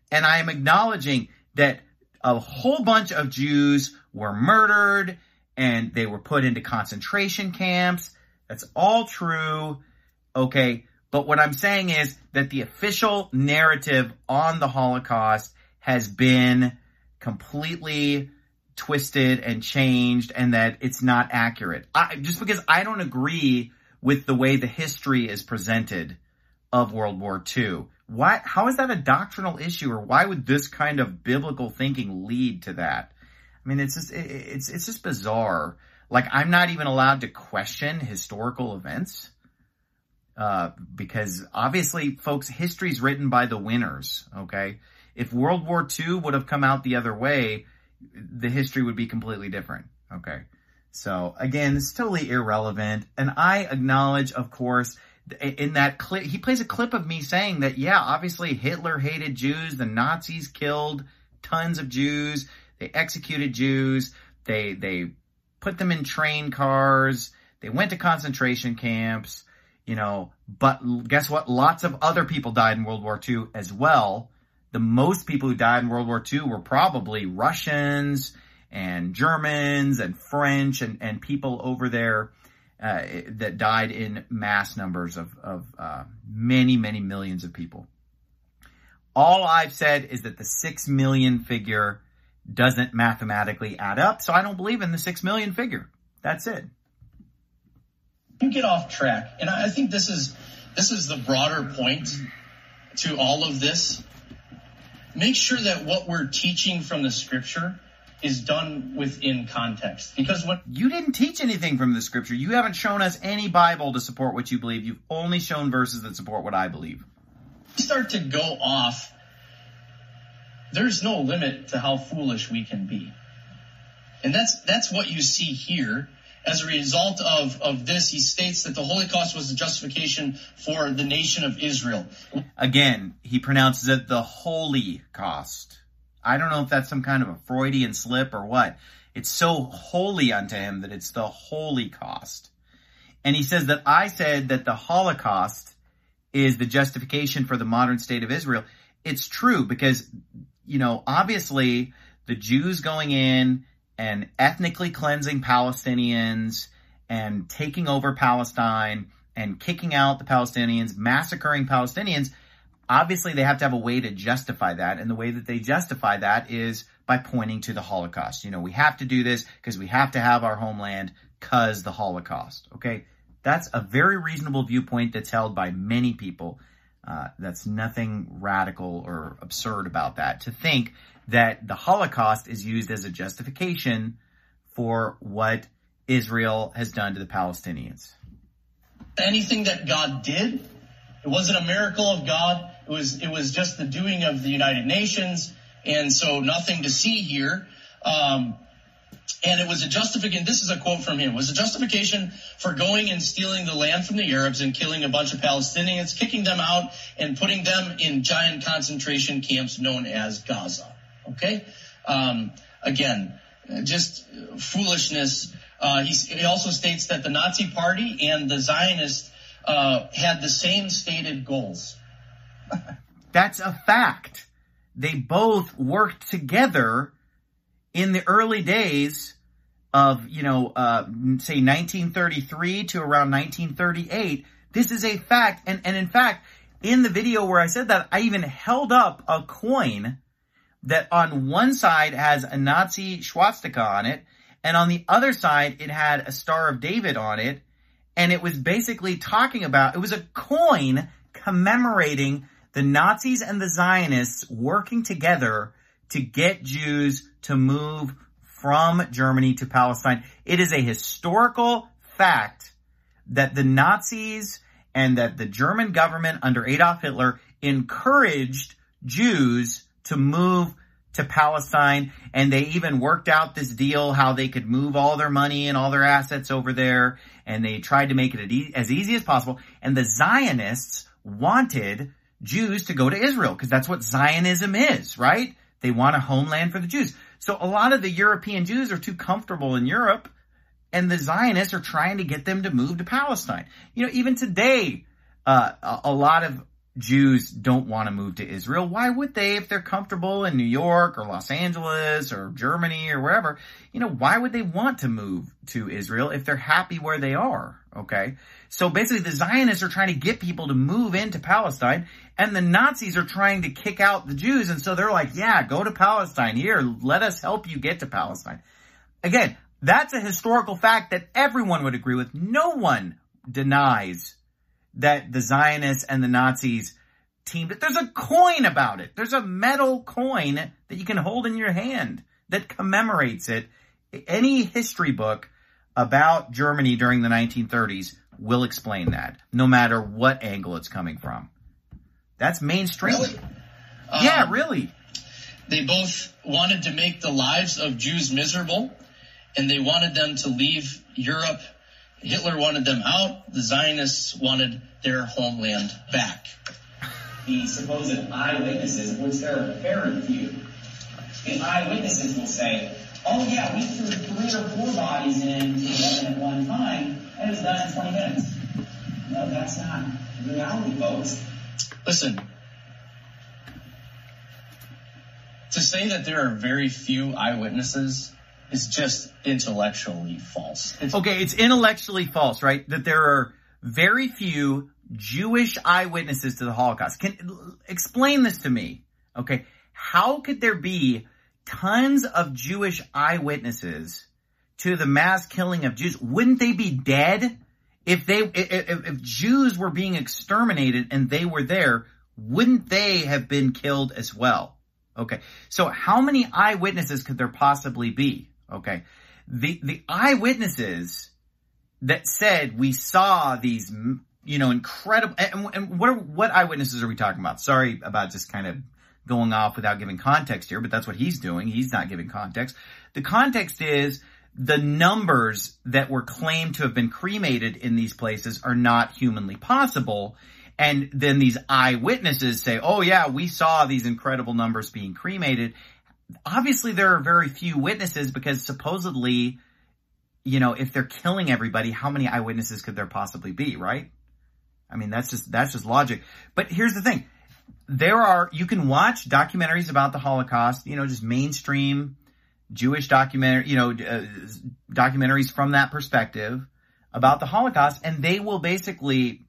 And I am acknowledging that a whole bunch of Jews were murdered and they were put into concentration camps. That's all true. Okay. But what I'm saying is that the official narrative on the Holocaust has been completely twisted and changed, and that it's not accurate. I, just because I don't agree with the way the history is presented of World War Two. Why, how is that a doctrinal issue, or why would this kind of biblical thinking lead to that? I mean, it's just, it, it's, it's just bizarre. Like, I'm not even allowed to question historical events. Uh, because obviously, folks, history's written by the winners, okay? If World War Two would have come out the other way, the history would be completely different, okay? So, again, it's totally irrelevant. And I acknowledge, of course, in that clip, he plays a clip of me saying that, yeah, obviously Hitler hated Jews. The Nazis killed tons of Jews. They executed Jews. They, they put them in train cars. They went to concentration camps. You know, but guess what? Lots of other people died in World War Two as well. The most people who died in World War Two were probably Russians and Germans and French and, and people over there uh, that died in mass numbers of, of uh, many, many millions of people. All I've said is that the six million figure doesn't mathematically add up, so I don't believe in the six million figure. That's it. You get off track, and I think this is this is the broader point to all of this. Make sure that what we're teaching from the scripture is done within context. Because what you didn't teach anything from the scripture. You haven't shown us any Bible to support what you believe. You've only shown verses that support what I believe. We start to go off. There's no limit to how foolish we can be. And that's that's what you see here. As a result of, of this, he states that the Holocaust was a justification for the nation of Israel. Again, he pronounces it the holy cost. I don't know if that's some kind of a Freudian slip or what. It's so holy unto him that it's the holy cost. And he says that I said that the Holocaust is the justification for the modern state of Israel. It's true because, you know, obviously the Jews going in and ethnically cleansing Palestinians and taking over Palestine and kicking out the Palestinians, massacring Palestinians, obviously they have to have a way to justify that. And the way that they justify that is by pointing to the Holocaust. You know, we have to do this because we have to have our homeland because the Holocaust. Okay, that's a very reasonable viewpoint that's held by many people. Uh, that's nothing radical or absurd about that. To think that the Holocaust is used as a justification for what Israel has done to the Palestinians. Anything that God did, it wasn't a miracle of God. It was it was just the doing of the United Nations, and so nothing to see here. Um, and it was a justification. This is a quote from him. It was a justification for going and stealing the land from the Arabs and killing a bunch of Palestinians, kicking them out, and putting them in giant concentration camps known as Gaza. Okay? Um, again, just foolishness. Uh, he, he also states that the Nazi Party and the Zionists uh, had the same stated goals. That's a fact. They both worked together in the early days of, you know, uh, say nineteen thirty-three to around nineteen thirty-eight. This is a fact. And, and in fact, in the video where I said that, I even held up a coin that on one side has a Nazi swastika on it, and on the other side, it had a Star of David on it, and it was basically talking about, it was a coin commemorating the Nazis and the Zionists working together to get Jews to move from Germany to Palestine. It is a historical fact that the Nazis and that the German government under Adolf Hitler encouraged Jews to move to Palestine, and they even worked out this deal how they could move all their money and all their assets over there, and they tried to make it as easy as possible. And the Zionists wanted Jews to go to Israel because that's what Zionism is, right? They want a homeland for the Jews. So a lot of the European Jews are too comfortable in Europe, and the Zionists are trying to get them to move to Palestine. You know, even today, uh, a, a lot of Jews don't want to move to Israel. Why would they if they're comfortable in New York or Los Angeles or Germany or wherever? You know, why would they want to move to Israel if they're happy where they are? Okay. So basically the Zionists are trying to get people to move into Palestine, and the Nazis are trying to kick out the Jews. And so they're like, yeah, go to Palestine. Here, let us help you get to Palestine. Again, that's a historical fact that everyone would agree with. No one denies that the Zionists and the Nazis teamed it. There's a coin about it. There's a metal coin that you can hold in your hand that commemorates it. Any history book about Germany during the nineteen thirties will explain that, no matter what angle it's coming from. That's mainstream. Really? Yeah, um, really. They both wanted to make the lives of Jews miserable, and they wanted them to leave Europe. Hitler wanted them out. The Zionists wanted their homeland back. The supposed eyewitnesses, which there are very few, the eyewitnesses will say, oh yeah, we threw three or four bodies in the oven at one time, and it was done in twenty minutes. No, that's not reality, folks. Listen, to say that there are very few eyewitnesses is just intellectually false. It's Okay, it's intellectually false, right? That there are very few Jewish eyewitnesses to the Holocaust. Can explain this to me, okay? How could there be tons of Jewish eyewitnesses to the mass killing of Jews? Wouldn't they be dead if they if, if Jews were being exterminated and they were there? Wouldn't they have been killed as well? Okay, so how many eyewitnesses could there possibly be? Okay, the the eyewitnesses that said we saw these, you know, incredible, and, and what are, what eyewitnesses are we talking about? Sorry about just kind of going off without giving context here, but that's what he's doing. He's not giving context. The context is the numbers that were claimed to have been cremated in these places are not humanly possible. And then these eyewitnesses say, oh yeah, we saw these incredible numbers being cremated. Obviously there are very few witnesses because supposedly, you know, if they're killing everybody, how many eyewitnesses could there possibly be, right? I mean, that's just, that's just logic. But here's the thing. There are, you can watch documentaries about the Holocaust, you know, just mainstream Jewish documentary, you know, uh, documentaries from that perspective about the Holocaust, and they will basically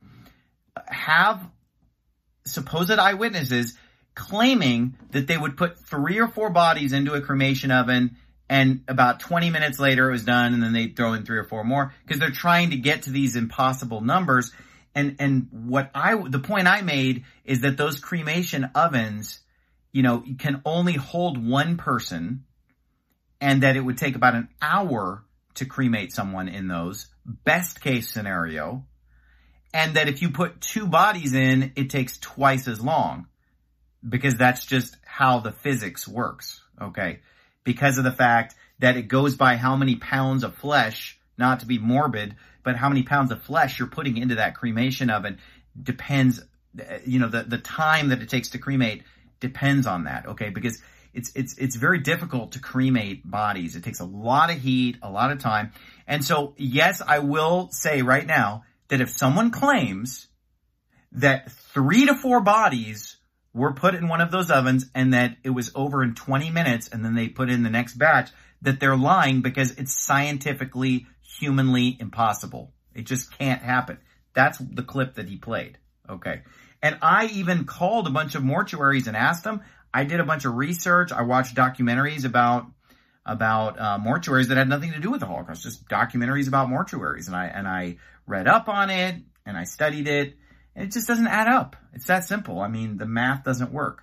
have supposed eyewitnesses claiming that they would put three or four bodies into a cremation oven, and about twenty minutes later it was done, and then they throw in three or four more because they're trying to get to these impossible numbers. And and what I the point I made is that those cremation ovens, you know, can only hold one person, and that it would take about an hour to cremate someone in those, best case scenario, and that if you put two bodies in, it takes twice as long. Because that's just how the physics works, okay? Because of the fact that it goes by how many pounds of flesh, not to be morbid, but how many pounds of flesh you're putting into that cremation oven depends, you know, the, the time that it takes to cremate depends on that, okay? Because it's, it's, it's very difficult to cremate bodies. It takes a lot of heat, a lot of time. And so, yes, I will say right now that if someone claims that three to four bodies were put in one of those ovens and that it was over in twenty minutes and then they put in the next batch, that they're lying because it's scientifically, humanly impossible. It just can't happen. That's the clip that he played. Okay. And I even called a bunch of mortuaries and asked them. I did a bunch of research. I watched documentaries about, about, uh, mortuaries that had nothing to do with the Holocaust, just documentaries about mortuaries. And I, and I read up on it and I studied it. And it just doesn't add up. It's that simple. I mean, the math doesn't work.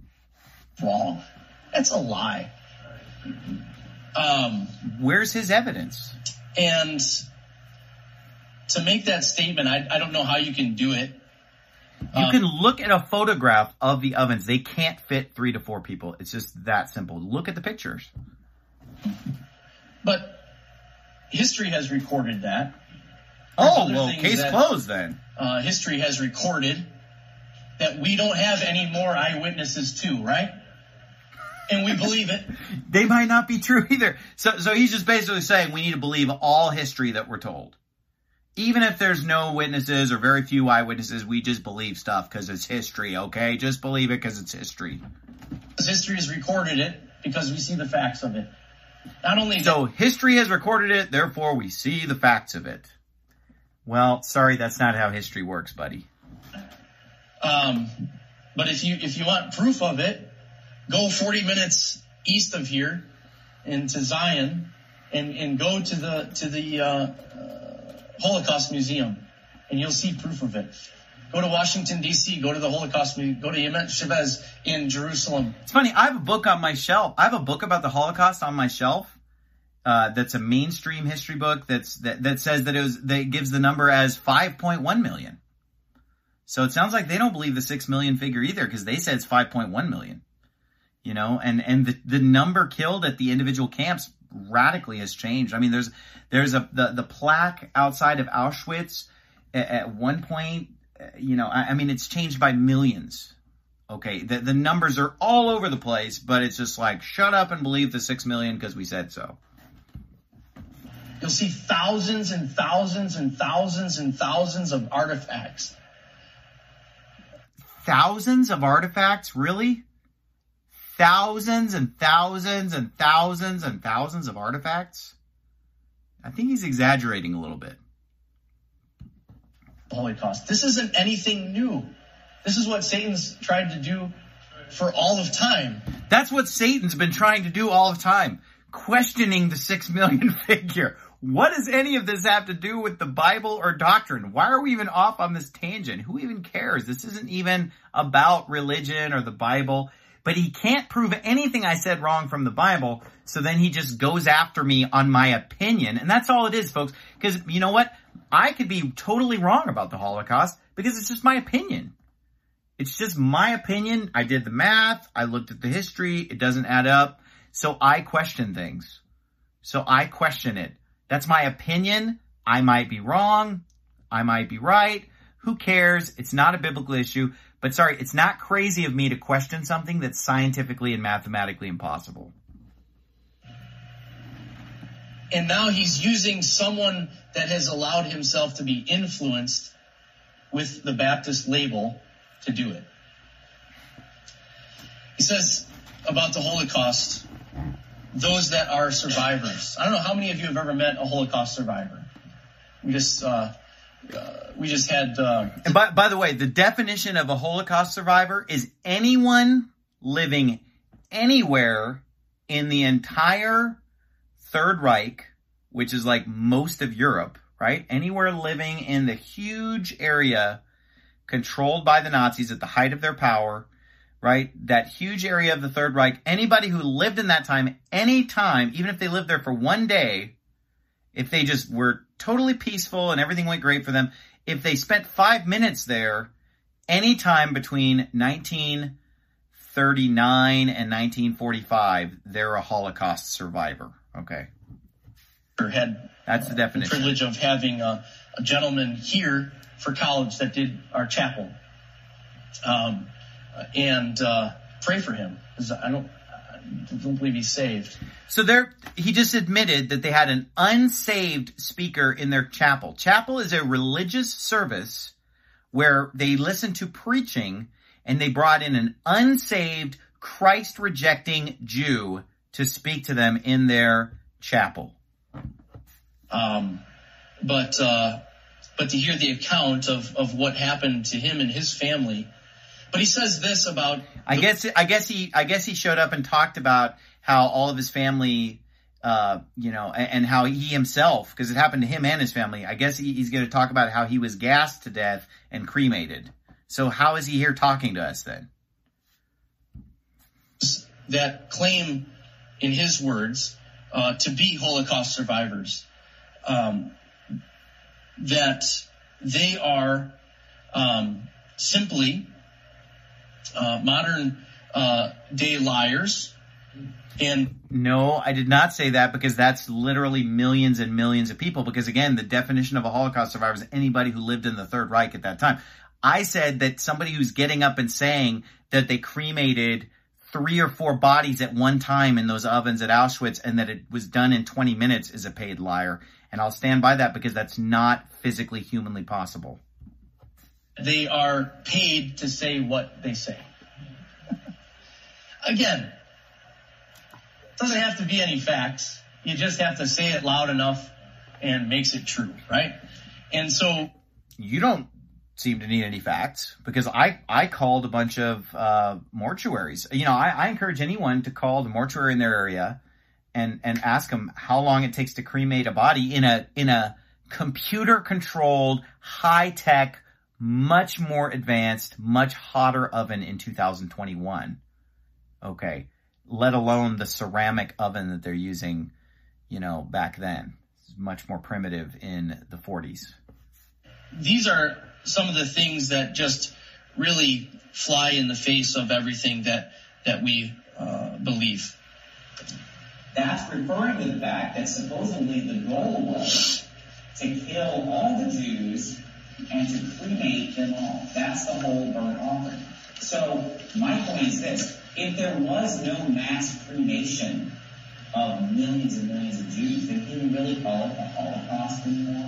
Wrong. That's a lie. Um, Where's his evidence? And to make that statement, I, I don't know how you can do it. You um, can look at a photograph of the ovens. They can't fit three to four people. It's just that simple. Look at the pictures. But history has recorded that. There's oh, well, case that, closed then. Uh, history has recorded that we don't have any more eyewitnesses too, right? And we believe it. They might not be true either. So, so he's just basically saying we need to believe all history that we're told. even if there's no witnesses or very few eyewitnesses, we just believe stuff because it's history, okay? Just believe it because it's history. History has recorded it because we see the facts of it. Not only So history has recorded it, therefore we see the facts of it. Well, sorry, that's not how history works, buddy. Um, but if you if you want proof of it, go forty minutes east of here into Zion and, and go to the to the uh, uh, Holocaust Museum, and you'll see proof of it. Go to Washington, D C, go to the Holocaust Museum, go to Yemet Chavez in Jerusalem. It's funny, I have a book on my shelf. I have a book about the Holocaust on my shelf. Uh, that's a mainstream history book that's that, that says that it was that gives the number as five point one million. So it sounds like they don't believe the six million figure either, because they said it's five point one million. You know, and and the, the number killed at the individual camps radically has changed. I mean, there's there's a the, the plaque outside of Auschwitz at, at one point. You know, I, I mean, it's changed by millions. Okay, the the numbers are all over the place, but it's just like, shut up and believe the six million because we said so. You'll see thousands and thousands and thousands and thousands of artifacts. Thousands of artifacts? Really? Thousands and thousands and thousands and thousands of artifacts? I think he's exaggerating a little bit. Holocaust. This isn't anything new. This is what Satan's tried to do for all of time. That's what Satan's been trying to do all of time. Questioning the six million figure. What does any of this have to do with the Bible or doctrine? Why are we even off on this tangent? Who even cares? This isn't even about religion or the Bible. But he can't prove anything I said wrong from the Bible, so then he just goes after me on my opinion. And that's all it is, folks. Because you know what? I could be totally wrong about the Holocaust because it's just my opinion. It's just my opinion. I did the math. I looked at the history. It doesn't add up. So I question things. So I question it. That's my opinion. I might be wrong. I might be right. Who cares? It's not a biblical issue. But sorry, it's not crazy of me to question something that's scientifically and mathematically impossible. And now he's using someone that has allowed himself to be influenced with the Baptist label to do it. He says about the Holocaust, those that are survivors. I don't know how many of you have ever met a Holocaust survivor. We just uh, uh, we just had. Uh, and by by the way, the definition of a Holocaust survivor is anyone living anywhere in the entire Third Reich, which is like most of Europe, right? Anywhere living in the huge area controlled by the Nazis at the height of their power, right? That huge area of the Third Reich, anybody who lived in that time, any time, even if they lived there for one day, if they just were totally peaceful and everything went great for them, if they spent five minutes there, any time between nineteen thirty-nine and nineteen forty-five, they're a Holocaust survivor. Okay. Had That's the definition. The privilege of having a, a gentleman here for college that did our chapel, um, and uh, pray for him because I don't, I don't believe he's saved. So there, he just admitted that they had an unsaved speaker in their chapel. Chapel is a religious service where they listen to preaching, and they brought in an unsaved, Christ-rejecting Jew to speak to them in their chapel. Um, but uh, but to hear the account of, of what happened to him and his family. But he says this about. I guess I guess he I guess he showed up and talked about how all of his family, uh, you know, and, and how he himself, because it happened to him and his family. I guess he, he's going to talk about how he was gassed to death and cremated. So how is he here talking to us then? That claim, in his words, uh, to be Holocaust survivors, um, that they are um, simply uh, modern uh, day liars. And no, I did not say that, because that's literally millions and millions of people. Because again, the definition of a Holocaust survivor is anybody who lived in the Third Reich at that time. I said that somebody who's getting up and saying that they cremated three or four bodies at one time in those ovens at Auschwitz and that it was done in twenty minutes is a paid liar. And I'll stand by that because that's not physically, humanly possible. They are paid to say what they say. Again, it doesn't have to be any facts. You just have to say it loud enough and makes it true, right? And so... You don't seem to need any facts, because I, I called a bunch of uh, mortuaries. You know, I, I encourage anyone to call the mortuary in their area and, and ask them how long it takes to cremate a body in a in a computer-controlled, high-tech, much more advanced, much hotter oven in two thousand twenty-one. Okay. Let alone the ceramic oven that they're using, you know, back then. It's much more primitive in the forties. These are some of the things that just really fly in the face of everything that, that we uh, believe. That's referring to the fact that supposedly the goal was to kill all the Jews and to cremate them all. That's the whole burnt offering. So my point is this. If there was no mass cremation of millions and millions of Jews, then can you really call it the Holocaust anymore?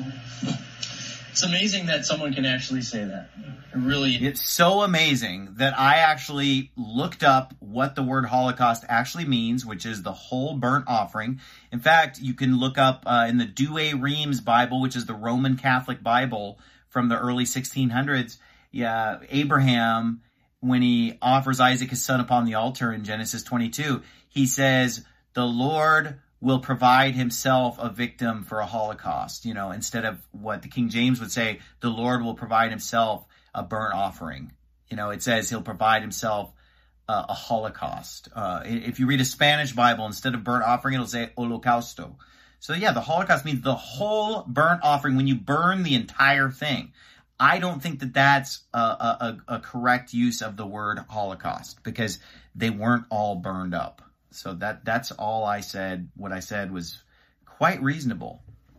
It's amazing that someone can actually say that. It really, it's so amazing that I actually looked up what the word Holocaust actually means, which is the whole burnt offering. In fact, you can look up uh, in the Douay-Rheims Bible, which is the Roman Catholic Bible from the early sixteen hundreds. Yeah, Abraham, when he offers Isaac his son upon the altar in Genesis twenty-two, he says, the Lord will provide himself a victim for a Holocaust, you know, instead of what the King James would say, the Lord will provide himself a burnt offering. You know, it says he'll provide himself uh, a Holocaust. Uh, if you read a Spanish Bible, instead of burnt offering, it'll say holocausto. So yeah, the Holocaust means the whole burnt offering when you burn the entire thing. I don't think that that's a, a, a correct use of the word Holocaust, because they weren't all burned up. So that that's all I said. What I said was quite reasonable.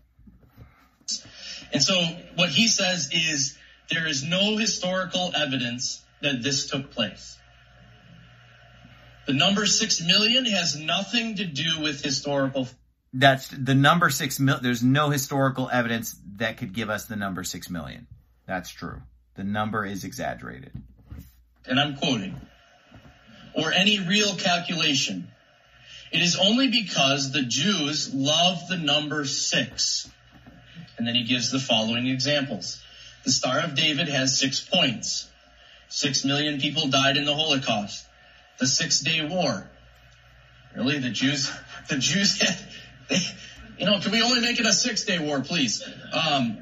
And so what he says is there is no historical evidence that this took place. The number six million has nothing to do with historical. That's the number six million. There's no historical evidence that could give us the number six million. That's true. The number is exaggerated. And I'm quoting, or any real calculation. It is only because the Jews love the number six. And then he gives the following examples. The Star of David has six points. Six million people died in the Holocaust. The Six-Day War. Really? The Jews, the Jews had, they, you know, can we only make it a Six-Day War, please? Um,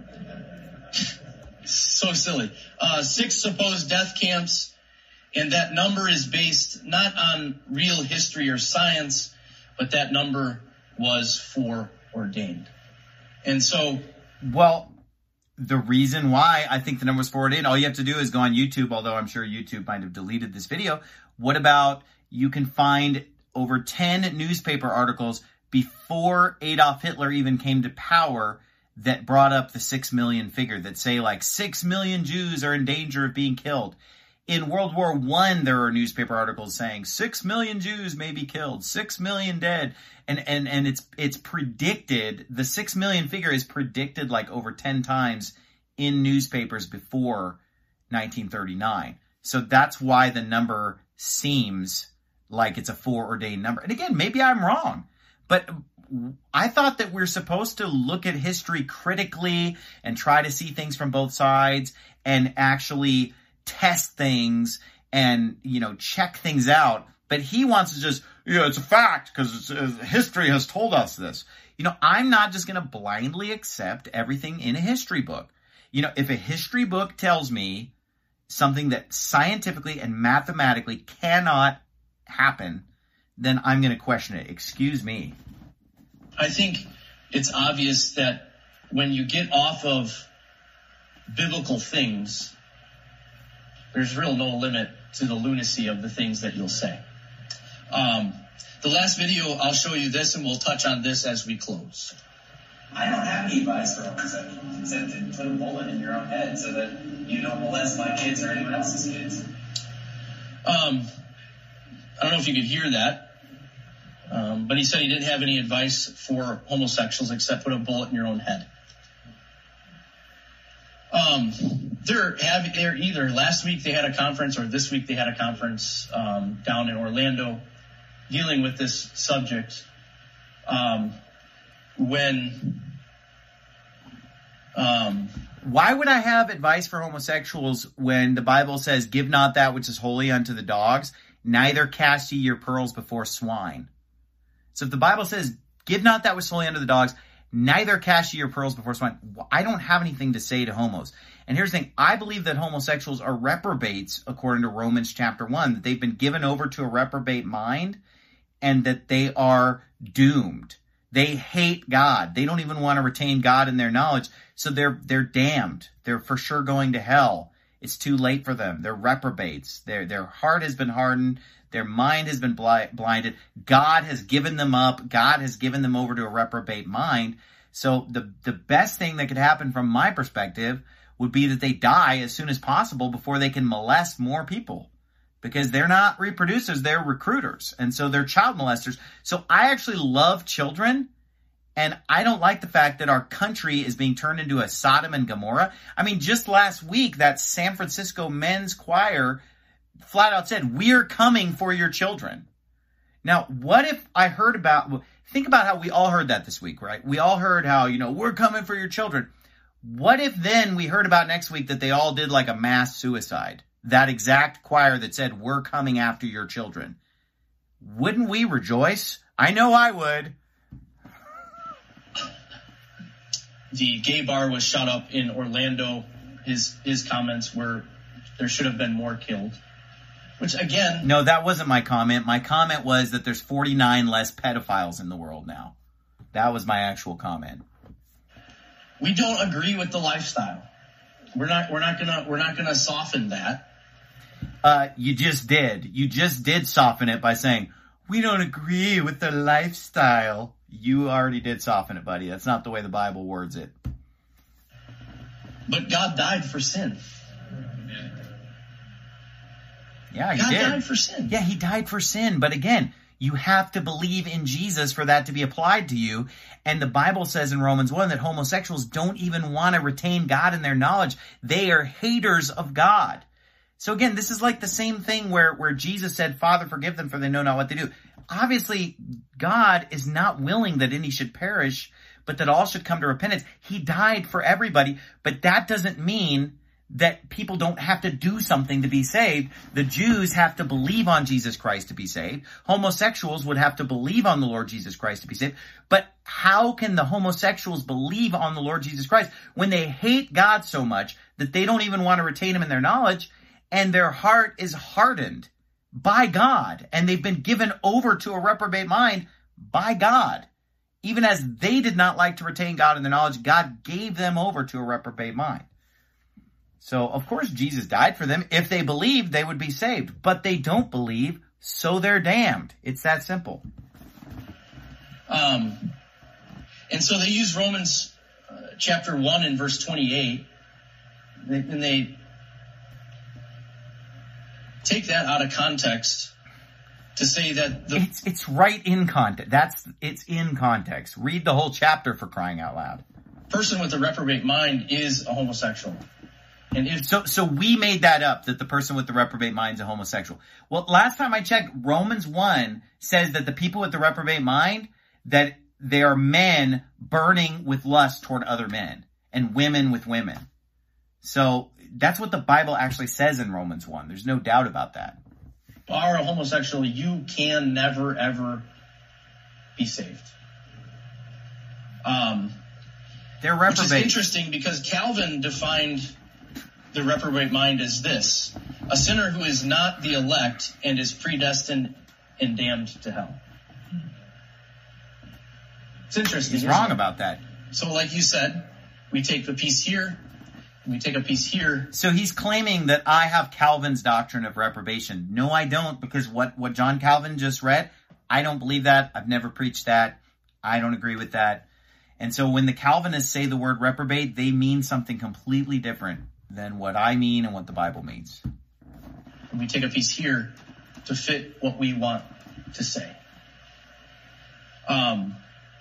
so silly. Uh, six supposed death camps. And that number is based not on real history or science, but that number was foreordained. And so... Well, the reason why I think the number was foreordained, all you have to do is go on YouTube, although I'm sure YouTube might have deleted this video. What about you can find over ten newspaper articles before Adolf Hitler even came to power that brought up the six million figure, that say like six million Jews are in danger of being killed. In World War One, there are newspaper articles saying six million Jews may be killed, six million dead. And, and, and it's, it's predicted, the six million figure is predicted like over ten times in newspapers before nineteen thirty-nine. So that's why the number seems like it's a foreordained number. And again, maybe I'm wrong, but I thought that we're supposed to look at history critically and try to see things from both sides and actually test things and, you know, check things out. But he wants to just, yeah, it's a fact because uh, history has told us this. You know, I'm not just going to blindly accept everything in a history book. You know, if a history book tells me something that scientifically and mathematically cannot happen, then I'm going to question it. Excuse me. I think it's obvious that when you get off of biblical things, there's real no limit to the lunacy of the things that you'll say. Um, the last video, I'll show you this, and we'll touch on this as we close. I don't have any advice for homosexuals except to put a bullet in your own head so that you don't molest my kids or anyone else's kids. Um, I don't know if you could hear that. Um, but he said he didn't have any advice for homosexuals except put a bullet in your own head. Um, they're, have, they're either last week they had a conference or this week they had a conference um, down in Orlando dealing with this subject. Um, when um, Why would I have advice for homosexuals when the Bible says, give not that which is holy unto the dogs, neither cast ye your pearls before swine? So if the Bible says, give not that which is holy unto the dogs, neither cast ye your pearls before swine, I don't have anything to say to homos. And here's the thing, I believe that homosexuals are reprobates according to Romans chapter one, that they've been given over to a reprobate mind and that they are doomed. They hate God. They don't even want to retain God in their knowledge. So they're they're damned. They're for sure going to hell. It's too late for them. They're reprobates. Their their heart has been hardened. Their mind has been bli- blinded. God has given them up. God has given them over to a reprobate mind. So the the best thing that could happen from my perspective would be that they die as soon as possible before they can molest more people. Because they're not reproducers, they're recruiters. And so they're child molesters. So I actually love children. And I don't like the fact that our country is being turned into a Sodom and Gomorrah. I mean, just last week, that San Francisco men's choir flat out said, we're coming for your children. Now, what if I heard about, think about how we all heard that this week, right? We all heard how, you know, we're coming for your children. What if then we heard about next week that they all did like a mass suicide? That exact choir that said, we're coming after your children. Wouldn't we rejoice? I know I would. The gay bar was shot up in Orlando. His his comments were, there should have been more killed. Which, again... No, that wasn't my comment. My comment was that there's forty-nine less pedophiles in the world now. That was my actual comment. We don't agree with the lifestyle. We're not we're not gonna we're not gonna soften that. Uh, you just did. You just did soften it by saying, we don't agree with the lifestyle. You already did soften it, buddy. That's not the way the Bible words it. But God died for sin. Yeah, he God did. died for sin. Yeah, he died for sin. But again, you have to believe in Jesus for that to be applied to you. And the Bible says in Romans one that homosexuals don't even want to retain God in their knowledge. They are haters of God. So again, this is like the same thing where, where Jesus said, Father, forgive them for they know not what they do. Obviously, God is not willing that any should perish, but that all should come to repentance. He died for everybody, but that doesn't mean that people don't have to do something to be saved. The Jews have to believe on Jesus Christ to be saved. Homosexuals would have to believe on the Lord Jesus Christ to be saved. But how can the homosexuals believe on the Lord Jesus Christ when they hate God so much that they don't even want to retain him in their knowledge, and their heart is hardened by God, and they've been given over to a reprobate mind by God? Even as they did not like to retain God in their knowledge, God gave them over to a reprobate mind. So, of course, Jesus died for them. If they believed, they would be saved. But they don't believe, so they're damned. It's that simple. Um, and so they use Romans uh, chapter one and verse twenty-eight, and they take that out of context to say that the... It's, it's right in context. That's, it's in context. Read the whole chapter, for crying out loud. Person with a reprobate mind is a homosexual. And if, so, so we made that up, that the person with the reprobate mind is a homosexual. Well, last time I checked, Romans one says that the people with the reprobate mind, that they are men burning with lust toward other men, and women with women. So that's what the Bible actually says in Romans one. There's no doubt about that. If you are a homosexual, you can never, ever be saved. Um, They're reprobate. Which is interesting because Calvin defined the reprobate mind as this: a sinner who is not the elect and is predestined and damned to hell. It's interesting. He's wrong about that. So like you said, we take the piece here, and we take a piece here. So he's claiming that I have Calvin's doctrine of reprobation. No, I don't, because what, what John Calvin just read, I don't believe that. I've never preached that. I don't agree with that. And so when the Calvinists say the word reprobate, they mean something completely different than what I mean and what the Bible means. And we take a piece here to fit what we want to say. Um,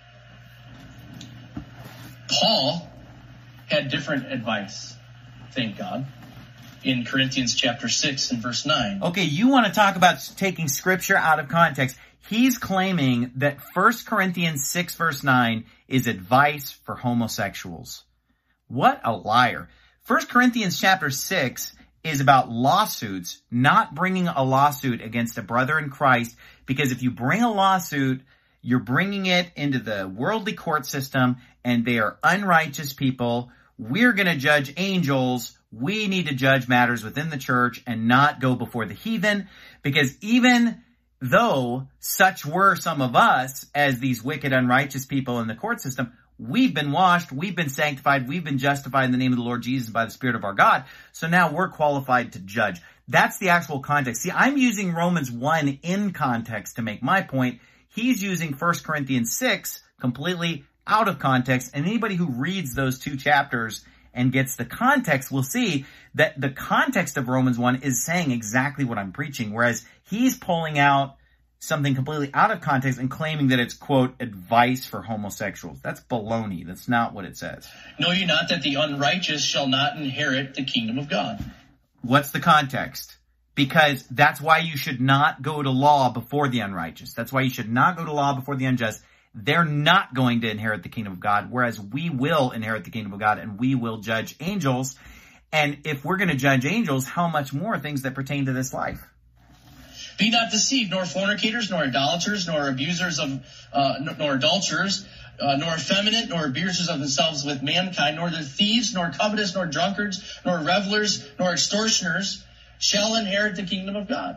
Paul had different advice, thank God, in Corinthians chapter six and verse nine. Okay, you want to talk about taking scripture out of context. He's claiming that First Corinthians six verse nine is advice for homosexuals. What a liar. First Corinthians chapter six is about lawsuits, not bringing a lawsuit against a brother in Christ, because if you bring a lawsuit, you're bringing it into the worldly court system, and they are unrighteous people. We're going to judge angels. We need to judge matters within the church and not go before the heathen, because even though such were some of us as these wicked, unrighteous people in the court system, we've been washed, we've been sanctified, we've been justified in the name of the Lord Jesus by the Spirit of our God. So now we're qualified to judge. That's the actual context. See, I'm using Romans one in context to make my point. He's using First Corinthians six completely out of context. And anybody who reads those two chapters and gets the context will see that the context of Romans one is saying exactly what I'm preaching, whereas he's pulling out something completely out of context and claiming that it's, quote, advice for homosexuals. That's baloney. That's not what it says. Know ye not that the unrighteous shall not inherit the kingdom of God? What's the context? Because that's why you should not go to law before the unrighteous. That's why you should not go to law before the unjust. They're not going to inherit the kingdom of God, whereas we will inherit the kingdom of God and we will judge angels. And if we're going to judge angels, how much more things that pertain to this life? Be not deceived, nor fornicators, nor idolaters, nor abusers of, uh, nor adulterers, uh, nor effeminate, nor abusers of themselves with mankind, nor the thieves, nor covetous, nor drunkards, nor revelers, nor extortioners shall inherit the kingdom of God.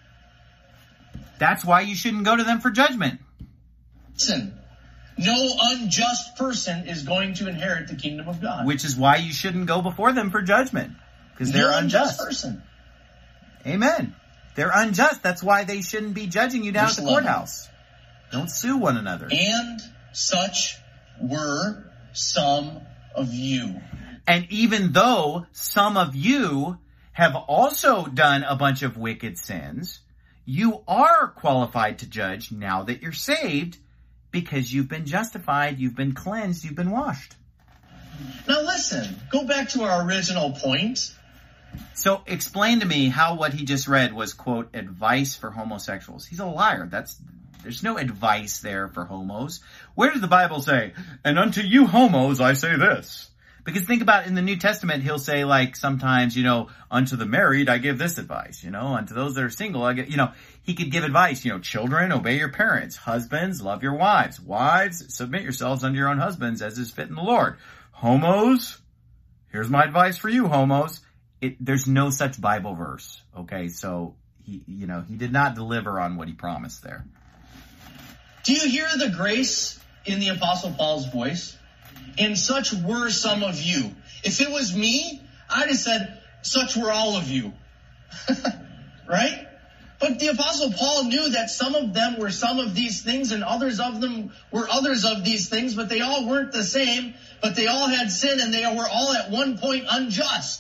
That's why you shouldn't go to them for judgment. Listen, no unjust person is going to inherit the kingdom of God. Which is why you shouldn't go before them for judgment, because they're no unjust. unjust person. Amen. They're unjust. That's why they shouldn't be judging you down Verse at the courthouse. Don't sue one another. And such were some of you. And even though some of you have also done a bunch of wicked sins, you are qualified to judge now that you're saved, because you've been justified, you've been cleansed, you've been washed. Now listen, go back to our original point. So explain to me how what he just read was, quote, advice for homosexuals. He's a liar. That's There's no advice there for homos. Where does the Bible say, and unto you homos I say this? Because think about in the New Testament, he'll say, like, sometimes, you know, unto the married I give this advice, you know, unto those that are single I get, you know, he could give advice, you know, children, obey your parents, husbands, love your wives, wives, submit yourselves unto your own husbands as is fit in the Lord. Homos, here's my advice for you, homos. It, there's no such Bible verse, okay? So, he, you know, he did not deliver on what he promised there. Do you hear the grace in the Apostle Paul's voice? And such were some of you. If it was me, I'd have said, such were all of you. Right? But the Apostle Paul knew that some of them were some of these things and others of them were others of these things, but they all weren't the same, but they all had sin and they were all at one point unjust.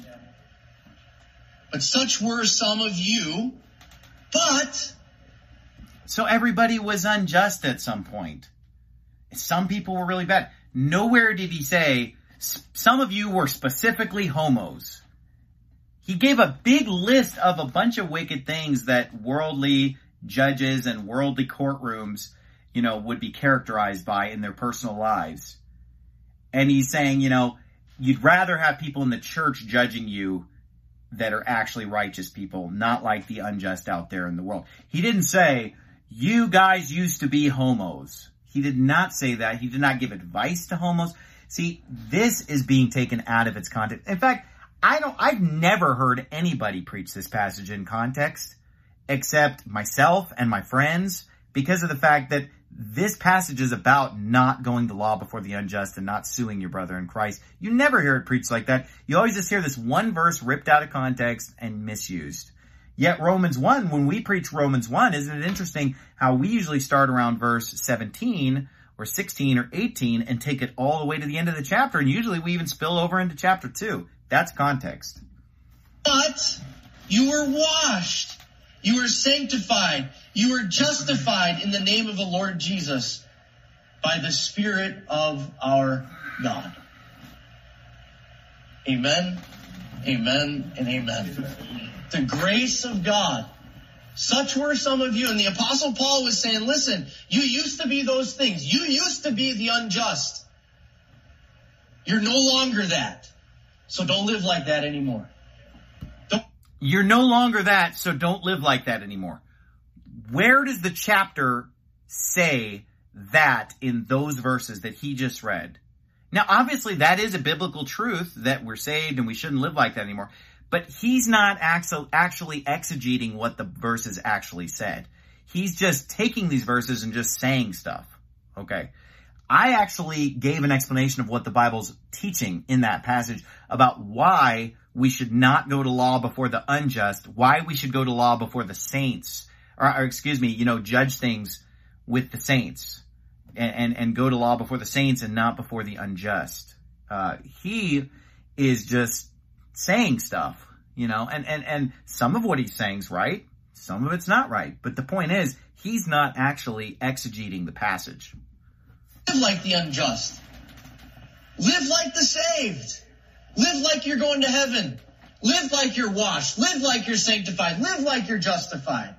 But such were some of you, but... So everybody was unjust at some point. Some people were really bad. Nowhere did he say, some of you were specifically homos. He gave a big list of a bunch of wicked things that worldly judges and worldly courtrooms, you know, would be characterized by in their personal lives. And he's saying, you know, you'd rather have people in the church judging you that are actually righteous people, not like the unjust out there in the world. He didn't say, you guys used to be homos. He did not say that. He did not give advice to homos. See, this is being taken out of its context. In fact, I don't, I've never heard anybody preach this passage in context except myself and my friends, because of the fact that this passage is about not going to law before the unjust and not suing your brother in Christ. You never hear it preached like that. You always just hear this one verse ripped out of context and misused. Yet Romans one, when we preach Romans one, isn't it interesting how we usually start around verse seventeen or sixteen or eighteen and take it all the way to the end of the chapter, and usually we even spill over into chapter two. That's context. But you were washed, you were sanctified, You are justified in the name of the Lord Jesus by the Spirit of our God. Amen, amen, and amen. The grace of God. Such were some of you. And the Apostle Paul was saying, listen, you used to be those things. You used to be the unjust. You're no longer that. So don't live like that anymore. Don't- You're no longer that, so don't live like that anymore. Where does the chapter say that in those verses that he just read? Now, obviously, that is a biblical truth that we're saved and we shouldn't live like that anymore. But he's not actually exegeting what the verses actually said. He's just taking these verses and just saying stuff. Okay. I actually gave an explanation of what the Bible's teaching in that passage about why we should not go to law before the unjust, why we should go to law before the saints, or, or excuse me, you know, judge things with the saints and, and, and go to law before the saints and not before the unjust. Uh, he is just saying stuff, you know, and, and, and some of what he's saying is right. Some of it's not right. But the point is, he's not actually exegeting the passage. Live like the unjust. Live like the saved. Live like you're going to heaven. Live like you're washed. Live like you're sanctified. Live like you're justified.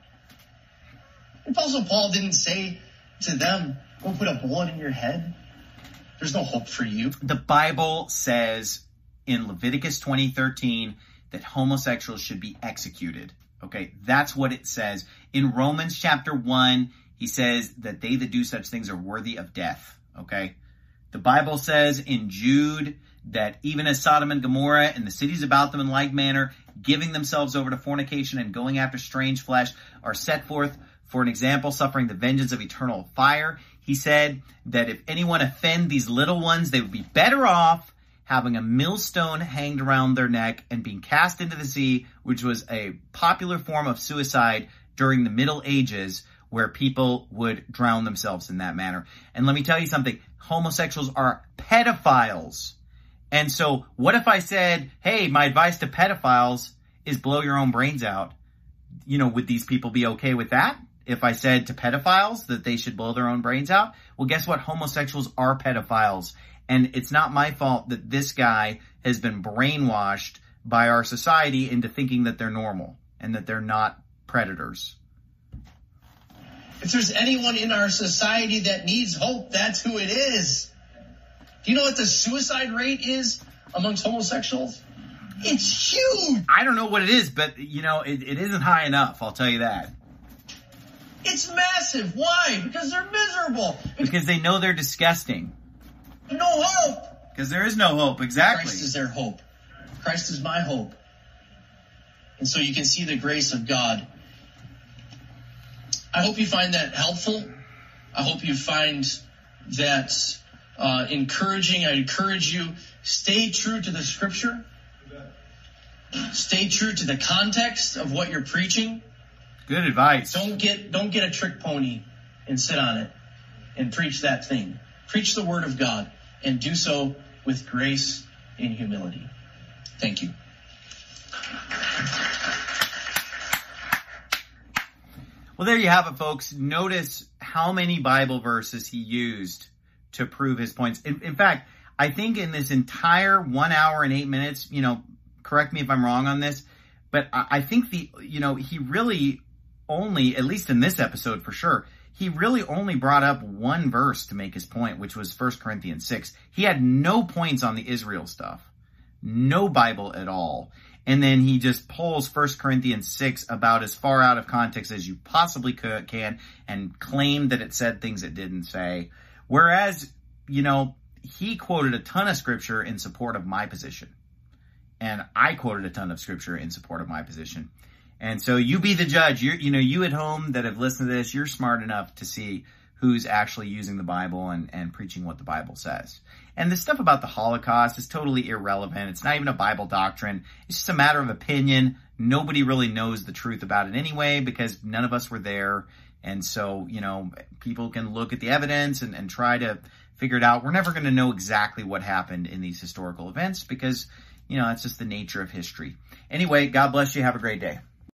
Apostle Paul didn't say to them, go put a bullet in your head. There's no hope for you. The Bible says in Leviticus twenty thirteen that homosexuals should be executed. Okay, that's what it says. In Romans chapter one, he says that they that do such things are worthy of death. Okay, the Bible says in Jude that even as Sodom and Gomorrah and the cities about them in like manner, giving themselves over to fornication and going after strange flesh, are set forth for an example, suffering the vengeance of eternal fire. He said that if anyone offend these little ones, they would be better off having a millstone hanged around their neck and being cast into the sea, which was a popular form of suicide during the Middle Ages, where people would drown themselves in that manner. And let me tell you something, homosexuals are pedophiles. And so what if I said, hey, my advice to pedophiles is blow your own brains out? You know, would these people be okay with that? If I said to pedophiles that they should blow their own brains out? Well, guess what? Homosexuals are pedophiles. And it's not my fault that this guy has been brainwashed by our society into thinking that they're normal and that they're not predators. If there's anyone in our society that needs hope, that's who it is. Do you know what the suicide rate is amongst homosexuals? It's huge. I don't know what it is, but, you know, it, it isn't high enough. I'll tell you that. It's massive. Why? Because they're miserable. Because they know they're disgusting. No hope. Because there is no hope. Exactly. Christ is their hope. Christ is my hope. And so you can see the grace of God. I hope you find that helpful. I hope you find that uh, encouraging. I encourage you, stay true to the scripture. Stay true to the context of what you're preaching. Good advice. Don't get don't get a trick pony and sit on it and preach that thing. Preach the word of God and do so with grace and humility. Thank you. Well, there you have it, folks. Notice how many Bible verses he used to prove his points. In, in fact, I think in this entire one hour and eight minutes, you know, correct me if I'm wrong on this, but I, I think the, you know, he really only, at least in this episode for sure, he really only brought up one verse to make his point, which was First Corinthians six. He had no points on the Israel stuff. No Bible at all. And then he just pulls First Corinthians six about as far out of context as you possibly could, can and claimed that it said things it didn't say. Whereas, you know, he quoted a ton of scripture in support of my position. And I quoted a ton of scripture in support of my position. And so you be the judge. You're, you know, you at home that have listened to this, you're smart enough to see who's actually using the Bible and, and preaching what the Bible says. And the stuff about the Holocaust is totally irrelevant. It's not even a Bible doctrine. It's just a matter of opinion. Nobody really knows the truth about it anyway because none of us were there. And so, you know, people can look at the evidence and, and try to figure it out. We're never going to know exactly what happened in these historical events because, you know, that's just the nature of history. Anyway, God bless you. Have a great day.